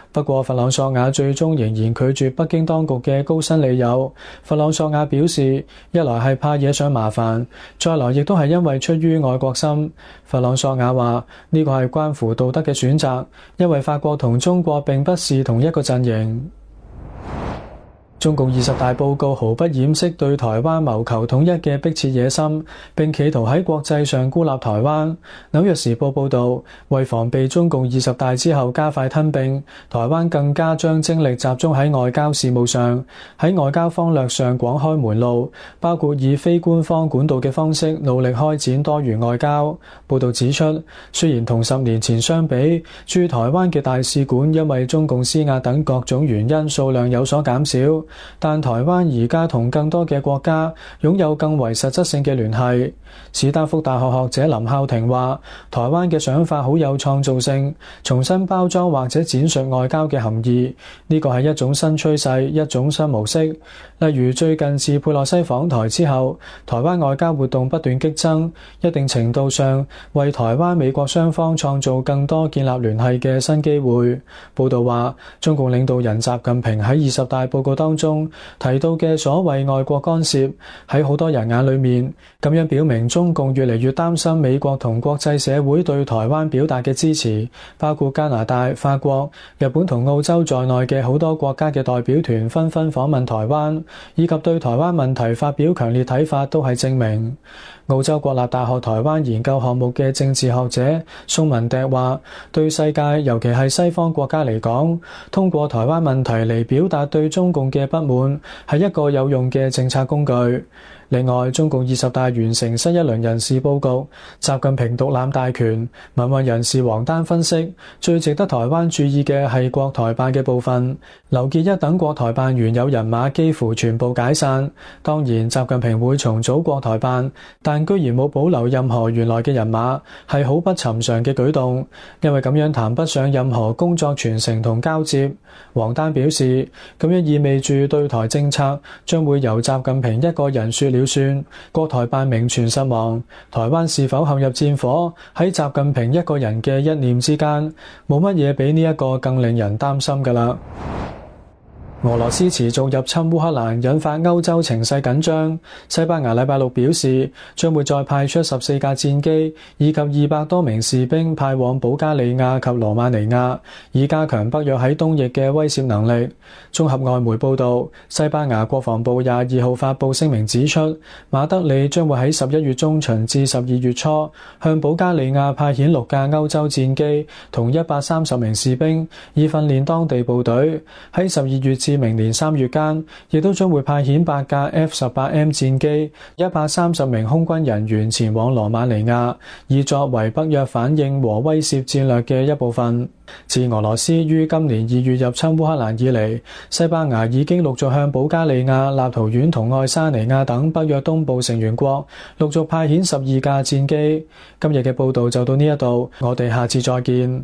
不過弗朗索瓦最終仍然拒絕北京當局嘅高薪理由。弗朗索瓦表示，一來係怕惹上麻煩，再來亦都係因為出於愛國心。弗朗索瓦話呢個係關乎道德嘅選擇，因為法國同中國並不是同一個陣營。中共二十大報告毫不掩飾對台灣謀求統一嘅迫切野心，並企圖喺國際上孤立台灣。紐約時報報導，為防備中共二十大之後加快吞併，台灣更加將精力集中喺外交事務上，喺外交方略上廣開門路，包括以非官方管道嘅方式努力開展多元外交。報導指出，雖然同十年前相比，駐台灣嘅大使館因為中共施壓等各種原因數量有所減少，但台灣而家同更多嘅國家擁有更為實質性嘅聯繫。史丹福大學學者林孝廷話，台灣嘅想法好有創造性，重新包裝或者展述外交嘅含義，呢個係一種新趨勢，一種新模式。例如最近自佩洛西訪台之後，台灣外交活動不斷激增，一定程度上為台灣美國雙方創造更多建立聯繫嘅新機會。報道話，中共領導人習近平喺二十大報告當中提到嘅所謂外國干涉，喺好多人眼裏面，咁樣表明中共越嚟越擔心美國同國際社會對台灣表達嘅支持，包括加拿大、法國、日本同澳洲在內嘅好多國家嘅代表團紛紛訪問台灣，以及對台灣問題發表強烈睇法，都係證明。澳洲國立大學台灣研究項目嘅政治學者宋文迪話，對世界尤其係西方國家嚟講，通過台灣問題嚟表達對中共嘅不滿係一個有用嘅政策工具。另外，中共二十大完成新一輪人事佈局，習近平獨攬大權。民運人士王丹分析，最值得台灣注意嘅係國台辦嘅部分。劉結一等國台辦原有人馬幾乎全部解散。當然，習近平會重組國台辦，但居然冇保留任何原來嘅人馬，係好不尋常嘅舉動，因為咁樣談不上任何工作傳承同交接。王丹表示，咁樣意味住對台政策將會由習近平一個人說了算，國台辦名存實亡。台灣是否陷入戰火，喺習近平一個人嘅一念之間，冇乜嘢比呢一個更令人擔心㗎喇。俄羅斯持續入侵烏克蘭，引發歐洲情勢緊張。西班牙禮拜六表示，將會再派出十四架戰機以及二百多名士兵派往保加利亞及羅馬尼亞，以加強北約喺東翼嘅威懾能力。綜合外媒報道，西班牙國防部廿二號發布聲明指出，馬德里將會喺十一月中旬至十二月初向保加利亞派遣六架歐洲戰機同一百三十名士兵，以訓練當地部隊。喺十二月至明年三月間，亦都將會派遣八架 F 十八 M 戰機、一百三十名空軍人員前往羅馬尼亞，以作為北約反應和威懾戰略嘅一部分。自俄羅斯於今年二月入侵烏克蘭以嚟，西班牙已經陸續向保加利亞、立陶宛同愛沙尼亞等北約東部成員國陸續派遣十二架戰機。今日嘅報道就到呢一度，我哋下次再見。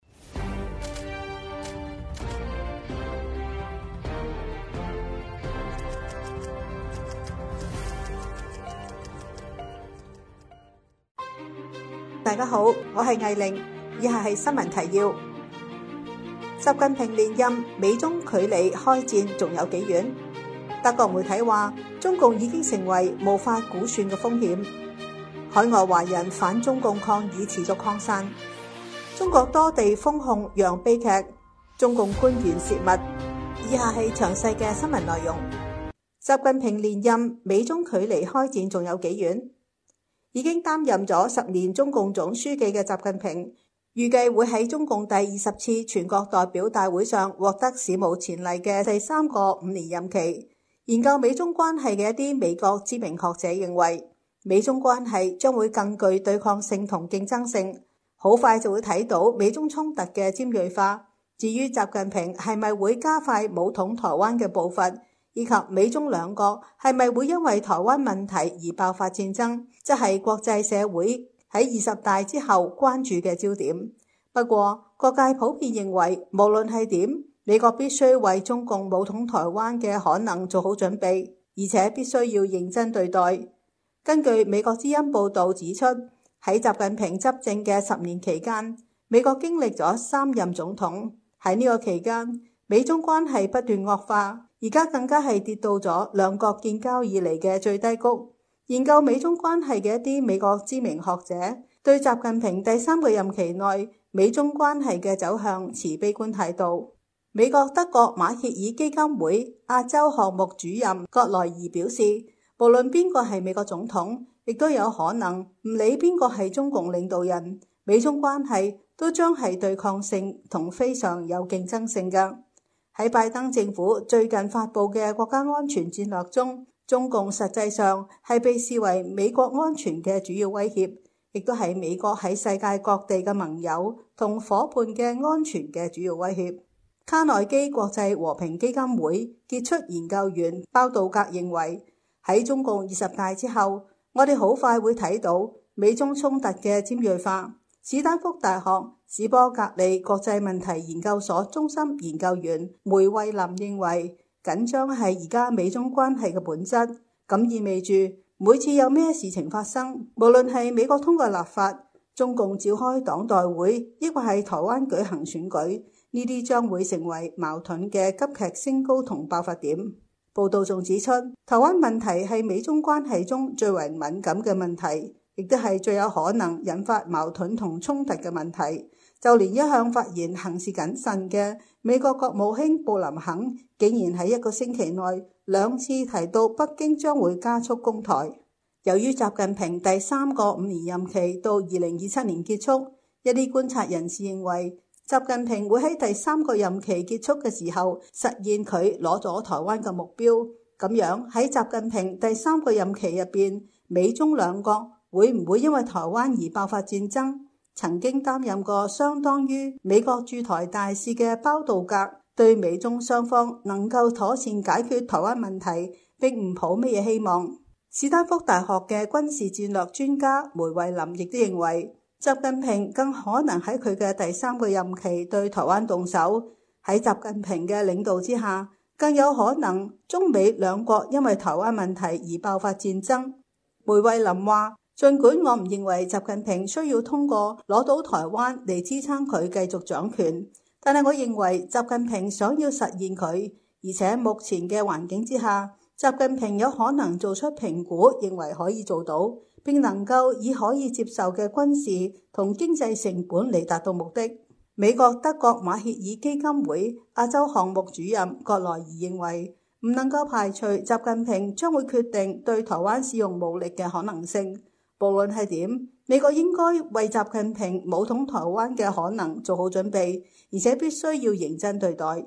大家好，我係艾玲，以下係新聞提要。習近平連任，美中距離開戰仲有幾遠？德國媒體話，中共已經成為無法估算嘅風險。海外華人反中共抗議持續擴散。中國多地封控釀悲劇，中共官員洩密。以下係詳細嘅新聞內容。習近平連任，美中距離開戰仲有幾遠？已經擔任咗十年中共總書記嘅習近平，預計會喺中共第二十次全國代表大會上獲得史無前例嘅第三個五年任期。研究美中關係嘅一啲美國知名學者認為，美中關係將會更具對抗性同競爭性，好快就會睇到美中衝突嘅尖銳化。至於習近平係咪會加快武統台灣嘅步伐，以及美中兩國係咪會因為台灣問題而爆發戰爭，即係國際社會喺二十大之後關注嘅焦點。不過，各界普遍認為，無論係點，美國必須為中共武統台灣嘅可能做好準備，而且必須要認真對待。根據美國之音報導指出，喺習近平執政嘅十年期間，美國經歷咗三任總統。 喺呢個期間，美中關係不斷惡化，而家更加係跌到咗兩國建交以嚟嘅最低谷。研究美中關係嘅一啲美國知名學者對習近平第三個任期內美中關係嘅走向持悲觀態度。美國德國馬歇爾基金會亞洲項目主任葛萊儀表示，無論邊個係美國總統，亦都有可能唔理邊個係中共領導人，美中關係都將係對抗性同非常有競爭性嘅。喺拜登政府最近發布嘅國家安全戰略中，中共實際上係被視為美國安全嘅主要威脅，亦都係美國喺世界各地嘅盟友同夥伴嘅安全嘅主要威脅。卡內基國際和平基金會傑出研究員包道格認為，喺中共二十大之後，我哋好快會睇到美中衝突嘅尖銳化。史丹福大學史波格利國際問題研究所中心研究員梅惠林認為，緊張係而家美中關係嘅本質，咁意味住每次有咩事情發生，無論係美國通過立法、中共召開黨代會，抑或係台灣舉行選舉，呢啲將會成為矛盾嘅急劇升高同爆發點。報道仲指出，台灣問題係美中關係中最為敏感嘅問題，亦都係最有可能引發矛盾同衝突嘅問題。就連一向發言行事謹慎嘅美國國務卿布林肯，竟然喺一個星期內兩次提到北京將會加速攻台。由於習近平第三個五年任期到二零二七年結束，一啲觀察人士認為，習近平會喺第三個任期結束嘅時候實現佢攞咗台灣嘅目標。咁樣喺習近平第三個任期入邊，美中兩國會唔會因為台灣而爆發戰爭？曾經擔任過相當於美國駐台大使嘅包道格對美中雙方能夠妥善解決台灣問題並唔抱乜嘢希望。史丹福大學嘅軍事戰略專家梅惠林亦都認為，習近平更可能喺佢嘅第三個任期對台灣動手。喺習近平嘅領導之下，更有可能中美兩國因為台灣問題而爆發戰爭。梅惠林話，儘管我唔認為習近平需要通過攞到台灣嚟支撐佢繼續掌權，但係我認為習近平想要實現佢，而且目前嘅環境之下，習近平有可能做出評估，認為可以做到，並能夠以可以接受嘅軍事同經濟成本嚟達到目的。美國德國馬歇爾基金會亞洲項目主任葛萊儀認為，唔能夠排除習近平將會決定對台灣使用武力嘅可能性。無論係點，美國應該為習近平武統台灣嘅可能做好準備，而且必須要認真對待。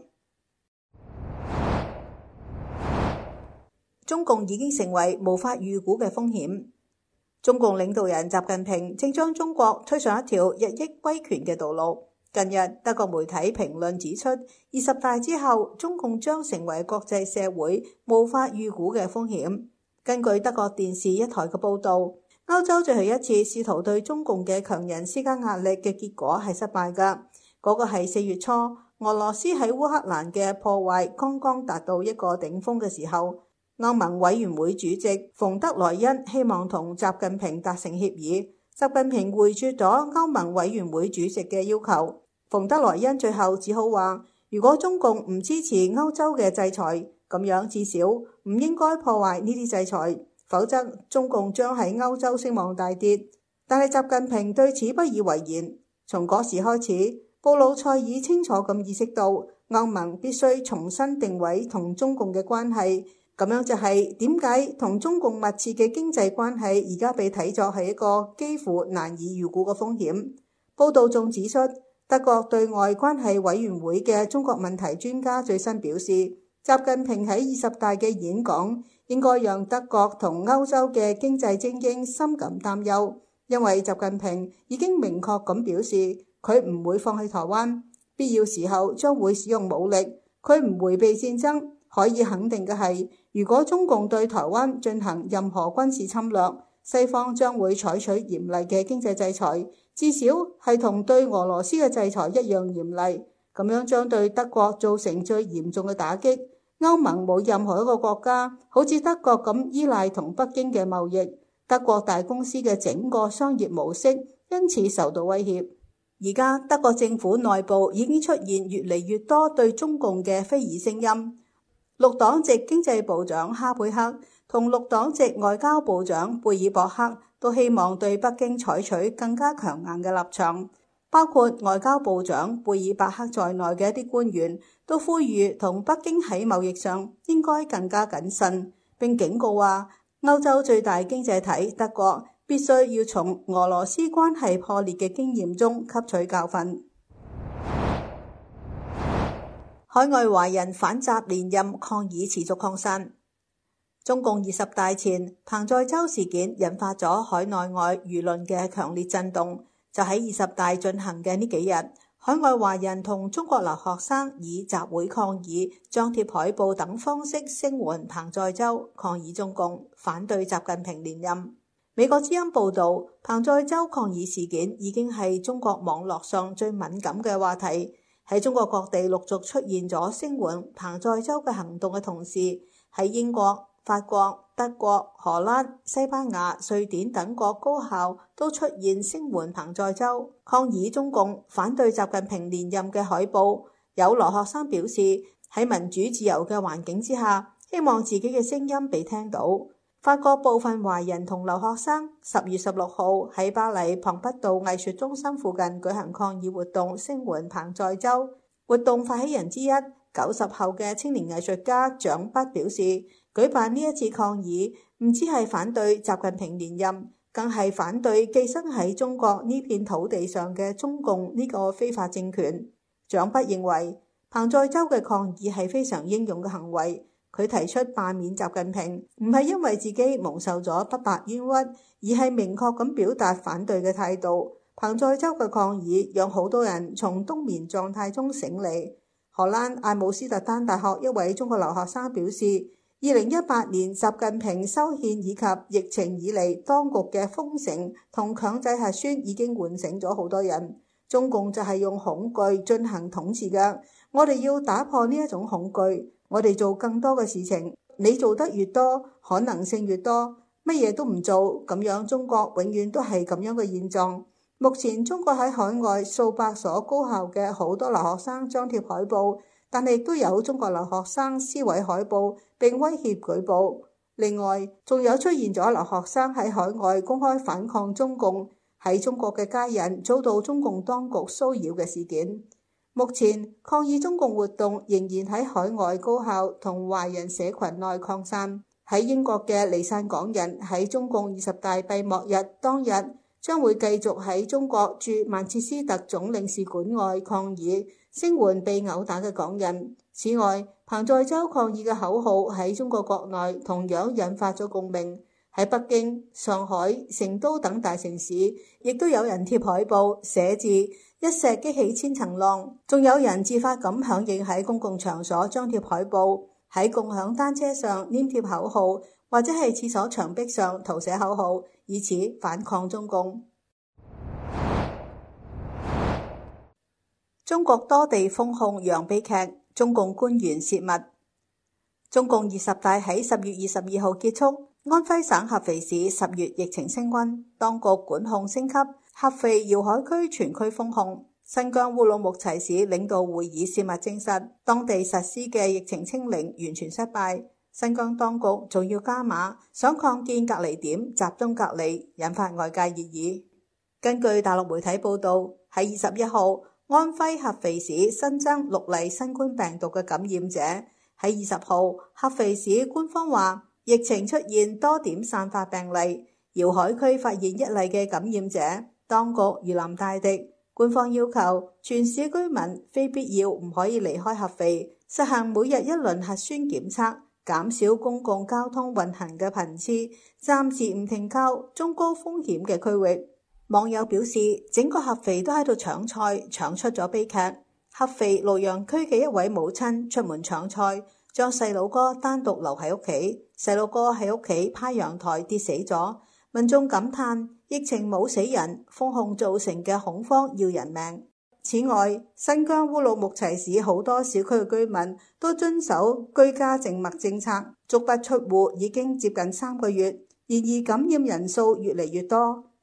中共已經成為無法預估嘅風險。中共領導人習近平正將中國推上一條日益威權嘅道路。近日，德國媒體評論指出，二十大之後，中共將成為國際社會無法預估嘅風險。根據德國電視一台嘅報導，歐洲最後一次試圖對中共嘅強人施加壓力嘅結果係失敗㗎。嗰個係四月初，俄羅斯喺烏克蘭嘅破壞剛剛達到一個頂峰嘅時候，歐盟委員會主席馮德萊恩希望同習近平達成協議，習近平回絕咗歐盟委員會主席嘅要求。馮德萊恩最後只好話，如果中共唔支持歐洲嘅制裁，咁樣至少唔應該破壞呢啲制裁，否則中共將喺歐洲聲望大跌。但係習近平對此不以為然。從嗰時開始，布魯塞爾清楚咁意識到歐盟必須重新定位同中共嘅關係。咁樣就係點解同中共密切嘅經濟關係而家被睇作係一個幾乎難以預估嘅風險。報道仲指出，德國對外關係委員會嘅中國問題專家最新表示，習近平喺二十大嘅演講應該讓德國同歐洲嘅經濟精英深感擔憂，因為習近平已經明確咁表示佢唔會放棄台灣，必要時候將會使用武力，佢唔迴避戰爭。可以肯定嘅係，如果中共對台灣進行任何軍事侵略，西方將會採取嚴厲嘅經濟制裁，至少係同對俄羅斯嘅制裁一樣嚴厲。咁樣將對德國造成最嚴重嘅打擊。歐盟冇任何一個國家好似德國咁依賴同北京嘅貿易，德國大公司嘅整個商業模式因此受到威脅。 而家德國政府內部已經出現越嚟越多對中共嘅非議聲音。綠黨籍經濟部長哈佩克同綠黨籍外交部長貝爾伯克都希望對北京採取更加強硬嘅立場，包括外交部長貝爾伯克在內嘅一啲官員都呼籲同北京喺貿易上應該更加謹慎，並警告話歐洲最大經濟體德國必須要從俄羅斯關係破裂嘅經驗中吸取教訓。海外華人反習連任抗議持續擴散。中共二十大前，彭載舟事件引發咗海內外輿論嘅強烈震動。就喺二十大進行嘅呢幾日，海外華人同中國留學生以集會抗議、張貼海報等方式聲援彭載舟，抗議中共，反對習近平連任。美國之音報導，彭載舟抗議事件已經係中國網絡上最敏感嘅話題。喺中國各地陸續出現咗聲援彭載舟嘅行動嘅同時，喺英國、法國、德國、荷蘭、西班牙、瑞典等國高校都出現聲援彭載舟、抗議中共、反對習近平連任嘅海報。有留學生表示，喺民主自由嘅環境之下，希望自己嘅聲音被聽到。法國部分華人同留學生十月十六號喺巴黎龐畢杜藝術中心附近舉行抗議活動，聲援彭載舟。活動發起人之一九十後嘅青年藝術家蔣筆表示，舉辦呢一次抗議唔只係反對習近平連任，更係反對寄生喺中國呢片土地上嘅中共呢個非法政權。蔣筆認為彭載舟嘅抗議係非常英勇嘅行為。佢提出罷免習近平，唔係因為自己蒙受咗不白冤屈，而係明確咁表達反對嘅態度。彭載舟嘅抗議讓好多人從冬眠狀態中醒嚟。荷蘭阿姆斯特丹大學一位中國留學生表示，二零一八年習近平修憲以及疫情以嚟當局嘅封城同強制核酸已經喚醒咗好多人。中共就係用恐懼進行統治嘅，我哋要打破呢一種恐懼。我哋做更多嘅事情，你做得越多，可能性越多。乜嘢都唔做，咁樣中國永遠都係咁樣嘅現狀。目前中國喺海外數百所高校嘅好多留學生張貼海報，但係亦都有中國留學生撕毀海報並威脅舉報。另外，仲有出現咗留學生喺海外公開反抗中共，喺中國嘅家人遭到中共當局騷擾嘅事件。目前抗議中共活動仍然喺海外高校同華人社群內擴散。喺英國嘅離散港人喺中共二十大閉幕日當日將會繼續喺中國駐曼徹斯特總領事館外抗議，聲援被毆打嘅港人。此外，彭載舟抗議嘅口號喺中國國內同樣引發咗共鳴。喺北京、上海、成都等大城市，亦都有人貼海報寫字一石激起千層浪，仲有人自發咁響應喺公共場所張貼海報，喺共享單車上黏貼口號，或者係廁所牆壁上塗寫口號，以此反抗中共。中國多地封控釀悲劇，中共官員泄密。中共二十大喺十月二十二號結束，安徽省合肥市十月疫情升溫，當局管控升級，合肥饒海區全區封控。新疆烏魯木齊市領導會議泄密證實，當地實施嘅疫情清零完全失敗。新疆當局仲要加碼，想擴建隔離點，集中隔離，引發外界熱議。根據大陸媒體報道，喺二十一號，安徽合肥市新增六例新冠病毒嘅感染者。喺二十號，合肥市官方話疫情出現多點散發病例，饒海區發現一例嘅感染者，當局如臨大敵。官方要求全市居民非必要唔可以離開合肥，實行每日一輪核酸檢測，減少公共交通運行嘅頻次，暫時唔停靠中高風險嘅區域。網友表示，整個合肥都喺度搶菜，搶出咗悲劇。合肥蘆陽區嘅一位母親出門搶菜，將細佬哥單獨留喺屋企，細佬哥喺屋企趴陽台跌死咗。民眾感嘆疫情冇死人，封控造成嘅恐慌要人命。此外，新疆烏魯木齊市好多小區嘅居民都遵守居家靜默政策，足不出戶已經接近三個月，然而感染人數越嚟越多。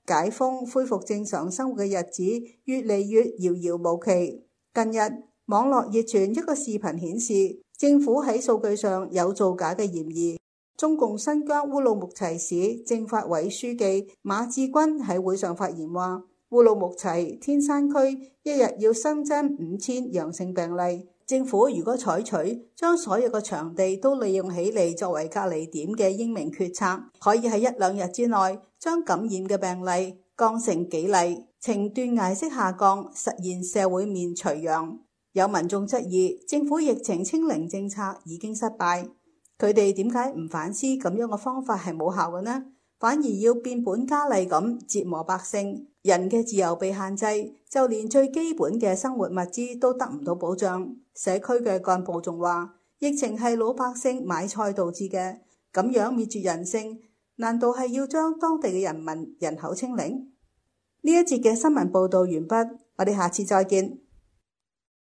解封恢復正常生活嘅日子越嚟越遙遙無期。近日網絡熱傳一個視頻顯示，政府喺數據上有造假嘅嫌疑。中共新疆烏魯木齊市政法委書記馬志軍喺會上發言話，烏魯木齊天山區一日要新增五千陽性病例。政府如果採取將所有嘅場地都利用起嚟作為隔離點嘅英明決策，可以喺一兩日之內將感染嘅病例降成幾例，呈斷崖式下降，實現社會面除陽。有民眾質疑政府疫情清零政策已經失敗，佢哋點解唔反思咁樣嘅方法係冇效嘅呢？反而要變本加厲咁折磨百姓，人嘅自由被限制，就連最基本嘅生活物資都得唔到保障。社區嘅幹部仲話，疫情係老百姓買菜導致嘅，咁樣滅絕人性，難道係要將當地嘅人民人口清零？呢一節嘅新聞報道完畢，我哋下次再見。